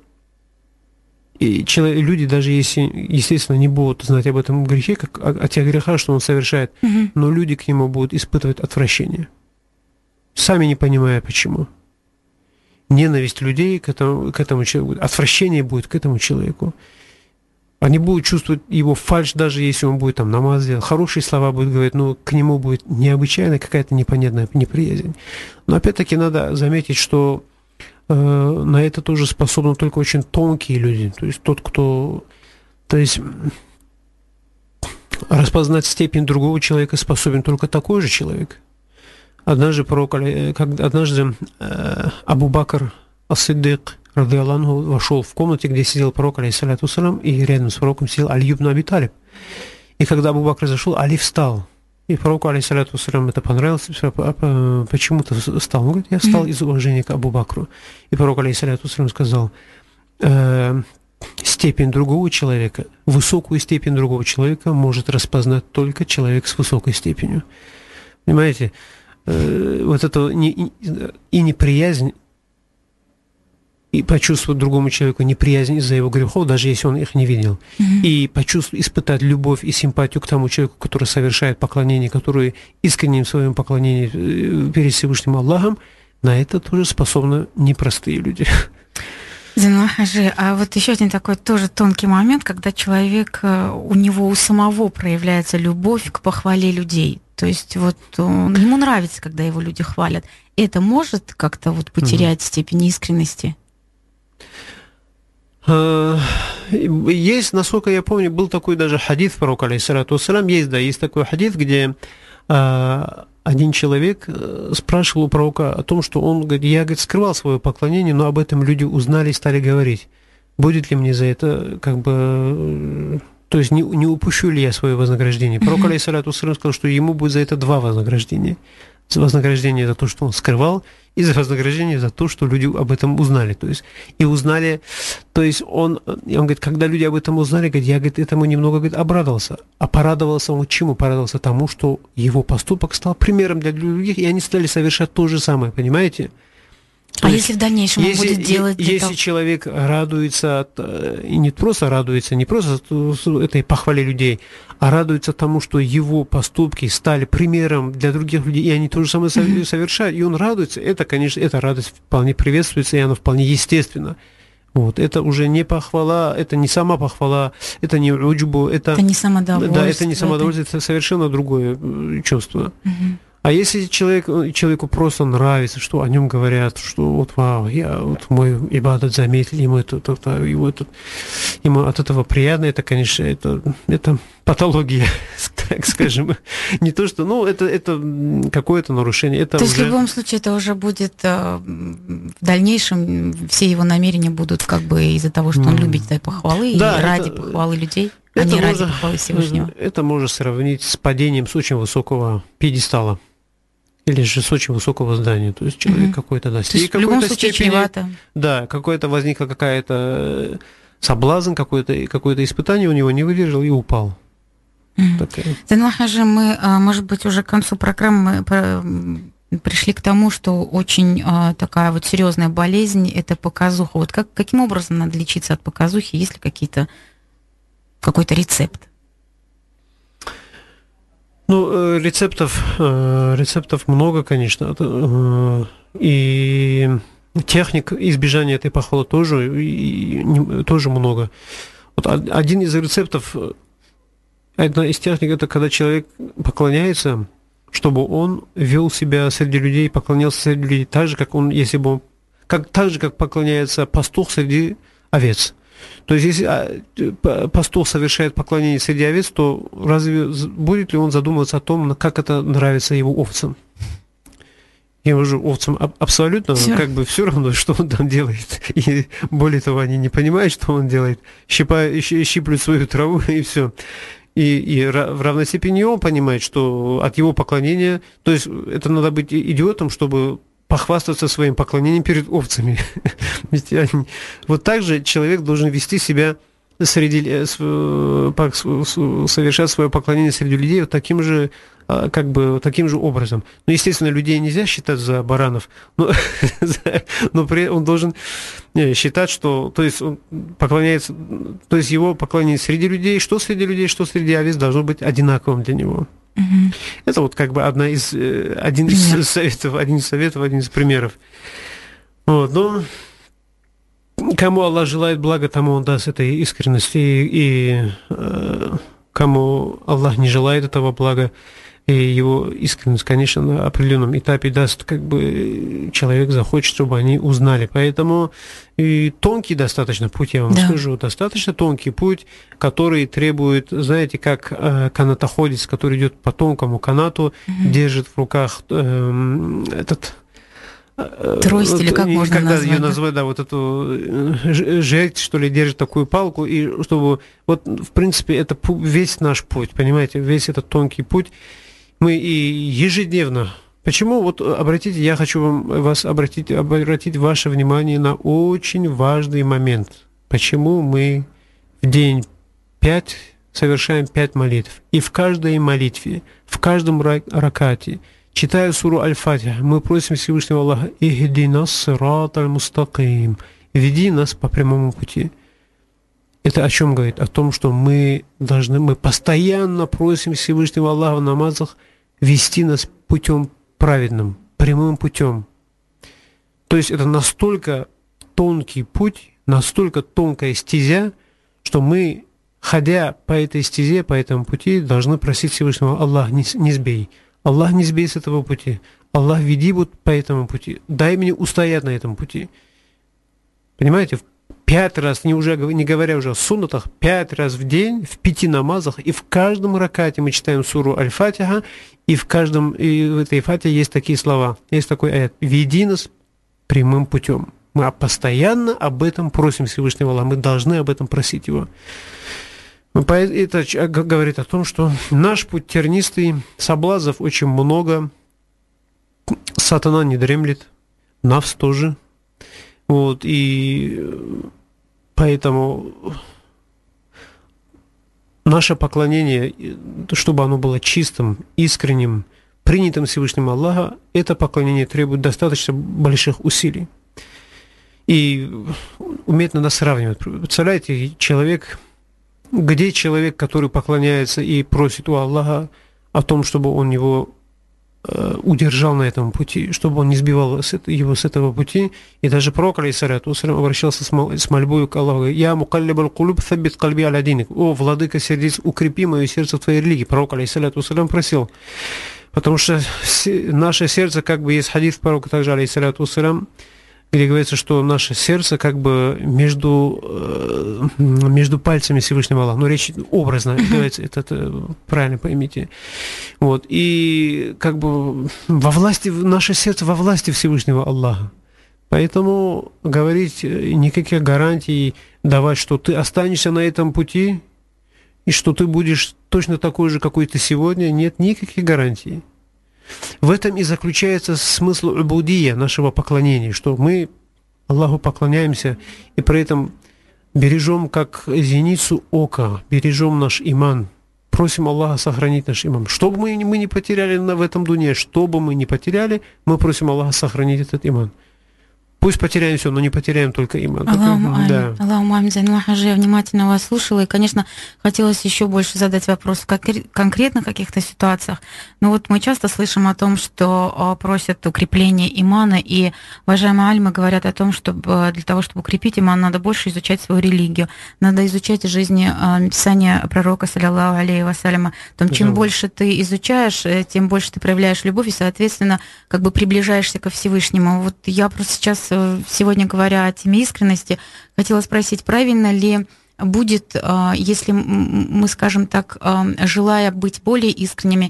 и человек, люди, даже если, естественно, не будут знать об этом грехе, как о, о тех грехах, что он совершает, угу. но люди к нему будут испытывать отвращение, сами не понимая, почему. Ненависть людей к этому, к этому человеку, отвращение будет к этому человеку. Они будут чувствовать его фальшь, даже если он будет там намаз делать. Хорошие слова будут говорить, но к нему будет необычайная какая-то непонятная неприязнь. Но опять-таки надо заметить, что э, на это тоже способны только очень тонкие люди. То есть тот, кто... То есть распознать степень другого человека способен только такой же человек. Однажды пророк, как, однажды э, Абу Бакр ас-Сиддик ради Аллаху вошел в комнате, где сидел пророк, алейхиссалату вассалям, и рядом с пророком сидел Али ибн Аби Талиб. И когда Абу Бакр зашел, Али встал. И пророку, алейхиссалату вассалям, это понравилось. Почему ты встал? Он говорит, я встал из уважения к Абу Бакру. И пророк, алейхиссалату вассалям, сказал, э, степень другого человека, высокую степень другого человека может распознать только человек с высокой степенью. Понимаете? Э, вот это не, и, и неприязнь, и почувствовать другому человеку неприязнь из-за его грехов, даже если он их не видел, mm-hmm. и почувствовать, испытать любовь и симпатию к тому человеку, который совершает поклонение, который искренним в своем поклонении перед Всевышним Аллахом, на это тоже способны непростые люди. Зейнулла Хаджи, а вот еще один такой тоже тонкий момент, когда человек, у него у самого проявляется любовь к похвале людей. То есть вот он, ему нравится, когда его люди хвалят. Это может как-то вот потерять mm-hmm. степень искренности? Есть, насколько я помню, был такой даже хадис пророка, алейхиссалату вассалям, есть, да, есть такой хадис, где один человек спрашивал у пророка о том, что он, говорит, я, говорит, скрывал свое поклонение, но об этом люди узнали и стали говорить. Будет ли мне за это, как бы, то есть не, не упущу ли я свое вознаграждение? Пророк, mm-hmm. алейхиссалату вассалям, сказал, что ему будет за это два вознаграждения. Вознаграждение за то, что он скрывал, и за вознаграждение за то, что люди об этом узнали. То есть, и узнали, то есть он, он говорит, когда люди об этом узнали, говорит, я, говорит, этому немного, говорит, обрадовался. А порадовался он чему? Порадовался тому, что его поступок стал примером для других, и они стали совершать то же самое, понимаете? А если в дальнейшем он если, будет делать если это? человек радуется, от, и не просто радуется, не просто этой похвале людей, а радуется тому, что его поступки стали примером для других людей, и они то же самое mm-hmm. совершают, и он радуется, это, конечно, эта радость вполне приветствуется, и она вполне естественна. Вот, это уже не похвала, это не сама похвала, это не уджбу, это... Это не самодовольство. Да, это не самодовольство, это совершенно другое чувство. Mm-hmm. А если человек, человеку просто нравится, что о нем говорят, что вот вау, я вот мой ибадат заметил, ему это, это, ему, это, ему от этого приятно, это, конечно, это, это патология, так скажем. Не то, что, ну, это, это какое-то нарушение. Это то уже... есть в любом случае это уже будет в дальнейшем, все его намерения будут как бы из-за того, что он mm. любит этой похвалы, да, и ради это... похвалы людей, а не ради похвалы Всевышнего. Это можно сравнить с падением с очень высокого пьедестала. Или же с очень высокого здания. То есть человек mm-hmm. какой-то достиг. То есть в любом случае степени, чревато. Да, какое-то возникло какая-то соблазн, какое-то, какое-то испытание у него не выдержал и упал. Mm-hmm. Зейнулла Хаджи, мы, может быть, уже к концу программы пришли к тому, что очень такая вот серьезная болезнь – это показуха. Вот как, каким образом надо лечиться от показухи? Есть ли какие-то, какой-то рецепт? Ну, рецептов, рецептов много, конечно, и техник избежания этой похвалы тоже, и, тоже много. Вот один из рецептов, одна из техник, это когда человек поклоняется, чтобы он вел себя среди людей, поклонялся среди людей так же, как он, если бы он, как, так же, как поклоняется пастух среди овец. То есть, если пастух совершает поклонение среди овец, то разве будет ли он задумываться о том, как это нравится его овцам? Ему же овцам абсолютно все. Как бы все равно, что он там делает. И более того, они не понимают, что он делает. Щипают, щиплют свою траву, и все. И, и в равной степени он понимает, что от его поклонения... То есть, это надо быть идиотом, чтобы... похвастаться своим поклонением перед овцами. Вот так же человек должен вести себя среди, совершать свое поклонение среди людей вот таким же, как бы, таким же образом. Ну, естественно, людей нельзя считать за баранов, но, но при, он должен считать, что, то есть, он поклоняется, то есть его поклонение среди людей, что среди людей, что среди овец, должно быть одинаковым для него. Mm-hmm. Это вот как бы одна из, один Пример. из советов, один из советов, один из примеров. Вот, но кому Аллах желает блага, тому Он даст этой искренности, и, и э, кому Аллах не желает этого блага, и его искренность, конечно, на определенном этапе даст, как бы человек захочет, чтобы они узнали. Поэтому и тонкий достаточно путь, я вам да. скажу, достаточно тонкий путь, который требует, знаете, как э, канатоходец, который идет по тонкому канату, mm-hmm. держит в руках э, этот... Трость, вот, или как можно когда назвать? Ее назвать, да, вот эту жерть, что ли, держит такую палку, и чтобы, вот, в принципе, это весь наш путь, понимаете, весь этот тонкий путь, мы и ежедневно. Почему? Вот обратите, я хочу вам, вас обратить, обратить ваше внимание на очень важный момент. Почему мы в день пять совершаем пять молитв, и в каждой молитве, в каждом ракате, читая суру Аль-Фатиха, мы просим Всевышнего Аллаха «Ихдинас сират аль-мустаким», веди нас по прямому пути. Это о чем говорит? О том, что мы должны, мы постоянно просим Всевышнего Аллаха в намазах вести нас путем праведным, прямым путем. То есть это настолько тонкий путь, настолько тонкая стезя, что мы, ходя по этой стезе, по этому пути, должны просить Всевышнего: Аллах, не, не сбей. Аллах, не сбей с этого пути. Аллах, веди вот по этому пути. Дай мне устоять на этом пути. Понимаете? Пять раз, не, уже, не говоря уже о суннатах, пять раз в день, в пяти намазах, и в каждом ракате мы читаем суру Аль-Фатиха, и в каждом, и в этой фате есть такие слова, есть такой аят: «Веди нас прямым путем». Мы постоянно об этом просим Всевышнего Аллаха, мы должны об этом просить Его. Это говорит о том, что наш путь тернистый, соблазнов очень много, сатана не дремлет, навс тоже. Вот, и поэтому наше поклонение, чтобы оно было чистым, искренним, принятым Всевышним Аллаха, это поклонение требует достаточно больших усилий. И уметь надо сравнивать. Представляете, человек, где человек, который поклоняется и просит у Аллаха о том, чтобы он его удержал на этом пути, чтобы он не сбивал его с этого пути. И даже пророк, алейхиссаляту вассалям, обращался с мольбой к Аллаху: «Я мукаллибаль кулуб, саббит кальби аля диник». «О, владыка сердец, укрепи мое сердце в твоей религии». Пророк, алейхиссаляту вассалям, просил. Потому что наше сердце, как бы есть хадис пророка также, алейхиссаляту вассалям, где говорится, что наше сердце как бы между, между пальцами Всевышнего Аллаха. Ну, речь образно говорится, это, это правильно поймите. Вот. И как бы во власти, наше сердце во власти Всевышнего Аллаха. Поэтому говорить никаких гарантий, давать, что ты останешься на этом пути, и что ты будешь точно такой же, какой ты сегодня, нет никаких гарантий. В этом и заключается смысл убудия, нашего поклонения, что мы Аллаху поклоняемся и при этом бережем как зеницу ока, бережем наш иман, просим Аллаха сохранить наш иман. Что бы мы, мы не потеряли в этом дуне, что бы мы не потеряли, мы просим Аллаха сохранить этот иман. Пусть потеряем все, но не потеряем только иман. Аллаху да. амин. Я внимательно вас слушала, и, конечно, хотелось еще больше задать вопрос в конкретных каких-то ситуациях. Но вот мы часто слышим о том, что просят укрепления имана, и уважаемые альмы говорят о том, что для того, чтобы укрепить иман, надо больше изучать свою религию, надо изучать жизни писания пророка, саллаллаху алейхи вассаляма. Том, чем да. больше ты изучаешь, тем больше ты проявляешь любовь, и, соответственно, как бы приближаешься ко Всевышнему. Вот я просто сейчас сегодня, говоря о теме искренности, хотела спросить, правильно ли будет, если мы, скажем так, желая быть более искренними,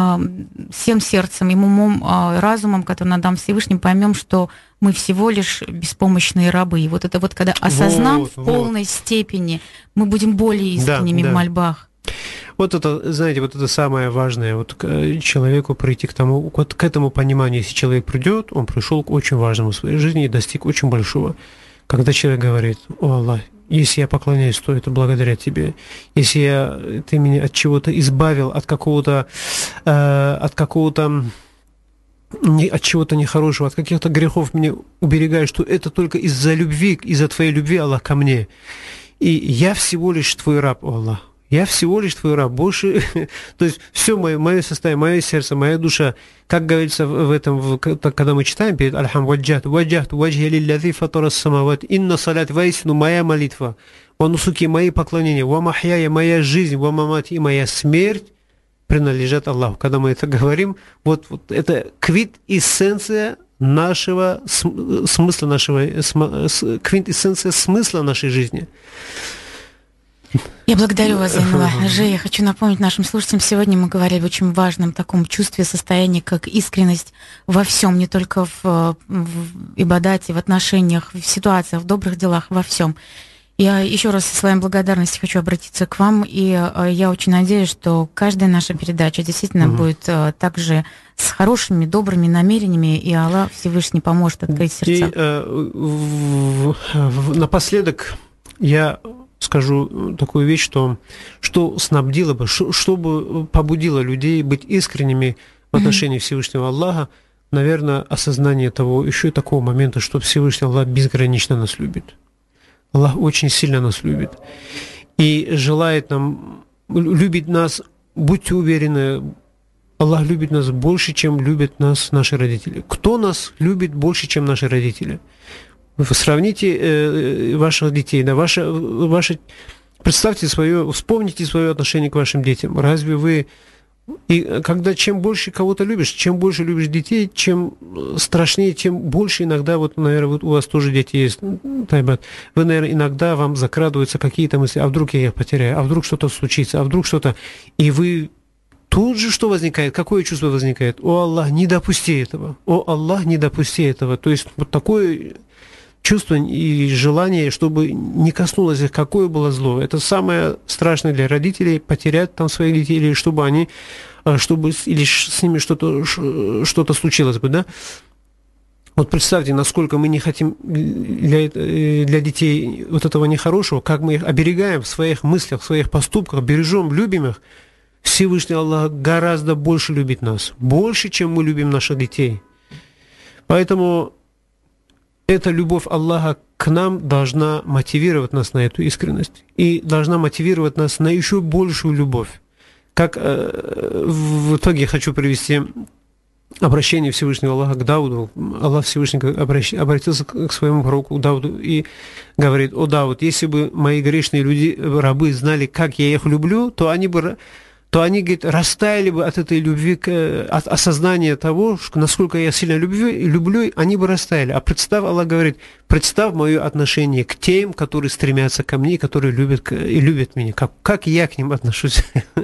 всем сердцем, и умом, разумом, который нам дан Всевышний, поймем, что мы всего лишь беспомощные рабы. И вот это вот, когда осознав вот, в полной вот. степени, мы будем более искренними да, да. в мольбах. Вот это, знаете, вот это самое важное, вот человеку прийти к тому, вот к этому пониманию, если человек придет, он пришел к очень важному в своей жизни и достиг очень большого. Когда человек говорит: «О Аллах, если я поклоняюсь, то это благодаря Тебе. Если я, Ты меня от чего-то избавил, от какого-то, э, от какого-то, не, от чего-то нехорошего, от каких-то грехов меня уберегаешь, что это только из-за любви, из-за Твоей любви, Аллах, ко мне. И я всего лишь Твой раб, о Аллах. Я всего лишь Твой раб, больше, то есть все мое, мое состояние, мое сердце, моя душа, как говорится в этом, в, когда мы читаем перед Альхам ваджахт, ваджахт, ваджхи лиллязи фатара самават, инна салят, воистину моя молитва, ва нусуки, мои поклонения, ва махьяя, моя жизнь, ва мамати, и моя смерть принадлежат Аллаху. Когда мы это говорим, вот, вот это квинтэссенция нашего смысла, нашего, квинтэссенция смысла нашей жизни. Я благодарю вас, Зайнулла Хаджи. Я хочу напомнить нашим слушателям, сегодня мы говорили о очень важном таком чувстве, состоянии, как искренность во всем, не только в, в ибадате, в отношениях, в ситуациях, в добрых делах, во всем. Я еще раз со своей благодарностью хочу обратиться к вам, и я очень надеюсь, что каждая наша передача действительно угу. будет также с хорошими, добрыми намерениями, и Аллах Всевышний поможет открыть сердца. И э, в, в, напоследок я скажу такую вещь, что, что снабдило бы, что, что бы побудило людей быть искренними в отношении mm-hmm. Всевышнего Аллаха, наверное, осознание того, еще и такого момента, что Всевышний Аллах безгранично нас любит. Аллах очень сильно нас любит. И желает нам, любит нас, будьте уверены, Аллах любит нас больше, чем любят нас наши родители. Кто нас любит больше, чем наши родители? Вы сравните э, ваших детей, да, ваше, ваше, представьте свое, вспомните свое отношение к вашим детям. Разве вы... И когда чем больше кого-то любишь, чем больше любишь детей, чем страшнее, тем больше иногда, вот, наверное, вот у вас тоже дети есть, Тайбат, вы, наверное, иногда вам закрадываются какие-то мысли, а вдруг я их потеряю, а вдруг что-то случится, а вдруг что-то... И вы тут же что возникает? Какое чувство возникает? О, Аллах, не допусти этого. О, Аллах, не допусти этого. То есть вот такое... чувство и желание, чтобы не коснулось их, какое было зло. Это самое страшное для родителей, потерять там своих детей, или чтобы они, чтобы или с ними что-то, что-то случилось бы, да? Вот представьте, насколько мы не хотим для, для детей вот этого нехорошего, как мы их оберегаем в своих мыслях, в своих поступках, бережем, любим их. Всевышний Аллах гораздо больше любит нас, больше, чем мы любим наших детей. Поэтому эта любовь Аллаха к нам должна мотивировать нас на эту искренность и должна мотивировать нас на еще большую любовь. Как э, в итоге я хочу привести обращение Всевышнего Аллаха к Давуду. Аллах Всевышний обращ, обратился к своему пророку Давуду и говорит: «О, Давуд, если бы мои грешные люди, рабы, знали, как я их люблю, то они бы... то они, говорит, растаяли бы от этой любви, от осознания того, что насколько я сильно люблю, люблю, они бы растаяли. А представь, Аллах говорит, представь мое отношение к тем, которые стремятся ко мне, которые любят, и любят меня, как, как я к ним отношусь».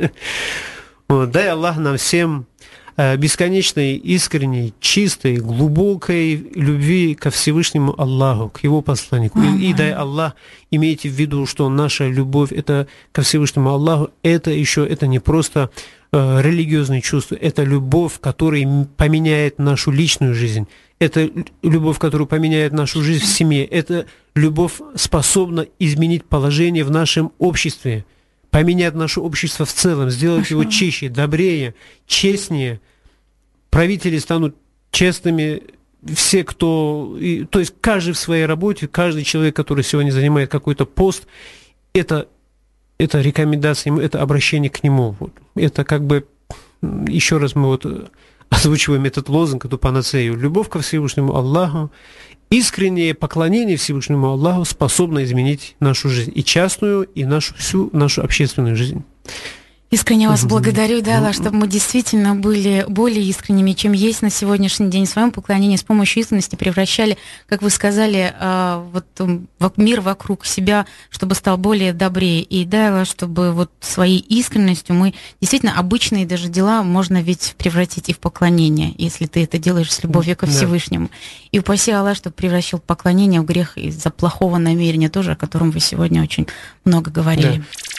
Дай Аллах нам всем бесконечной, искренней, чистой, глубокой любви ко Всевышнему Аллаху, к Его посланнику. И, и дай Аллах, имейте в виду, что наша любовь это ко Всевышнему Аллаху, это еще, это не просто э, религиозные чувства, это любовь, которая поменяет нашу личную жизнь, это любовь, которая поменяет нашу жизнь в семье, это любовь способна изменить положение в нашем обществе, поменять наше общество в целом, сделать его чище, добрее, честнее. Правители станут честными, все, кто... И, то есть каждый в своей работе, каждый человек, который сегодня занимает какой-то пост, это, это рекомендация ему, это обращение к нему. Вот. Это как бы... Еще раз мы вот озвучиваем этот лозунг, эту панацею. Любовь ко Всевышнему Аллаху, искреннее поклонение Всевышнему Аллаху способно изменить нашу жизнь, и частную, и нашу всю нашу общественную жизнь. Искренне вас благодарю, да, Аллах, чтобы мы действительно были более искренними, чем есть на сегодняшний день, в своем поклонении с помощью искренности превращали, как вы сказали, вот мир вокруг себя, чтобы стал более добрее. И дай Аллах, чтобы вот своей искренностью мы действительно обычные даже дела можно ведь превратить и в поклонение, если ты это делаешь с любовью ко Всевышнему. Да. И упаси Аллах, чтобы превращал поклонение в грех из-за плохого намерения тоже, о котором вы сегодня очень много говорили. Да.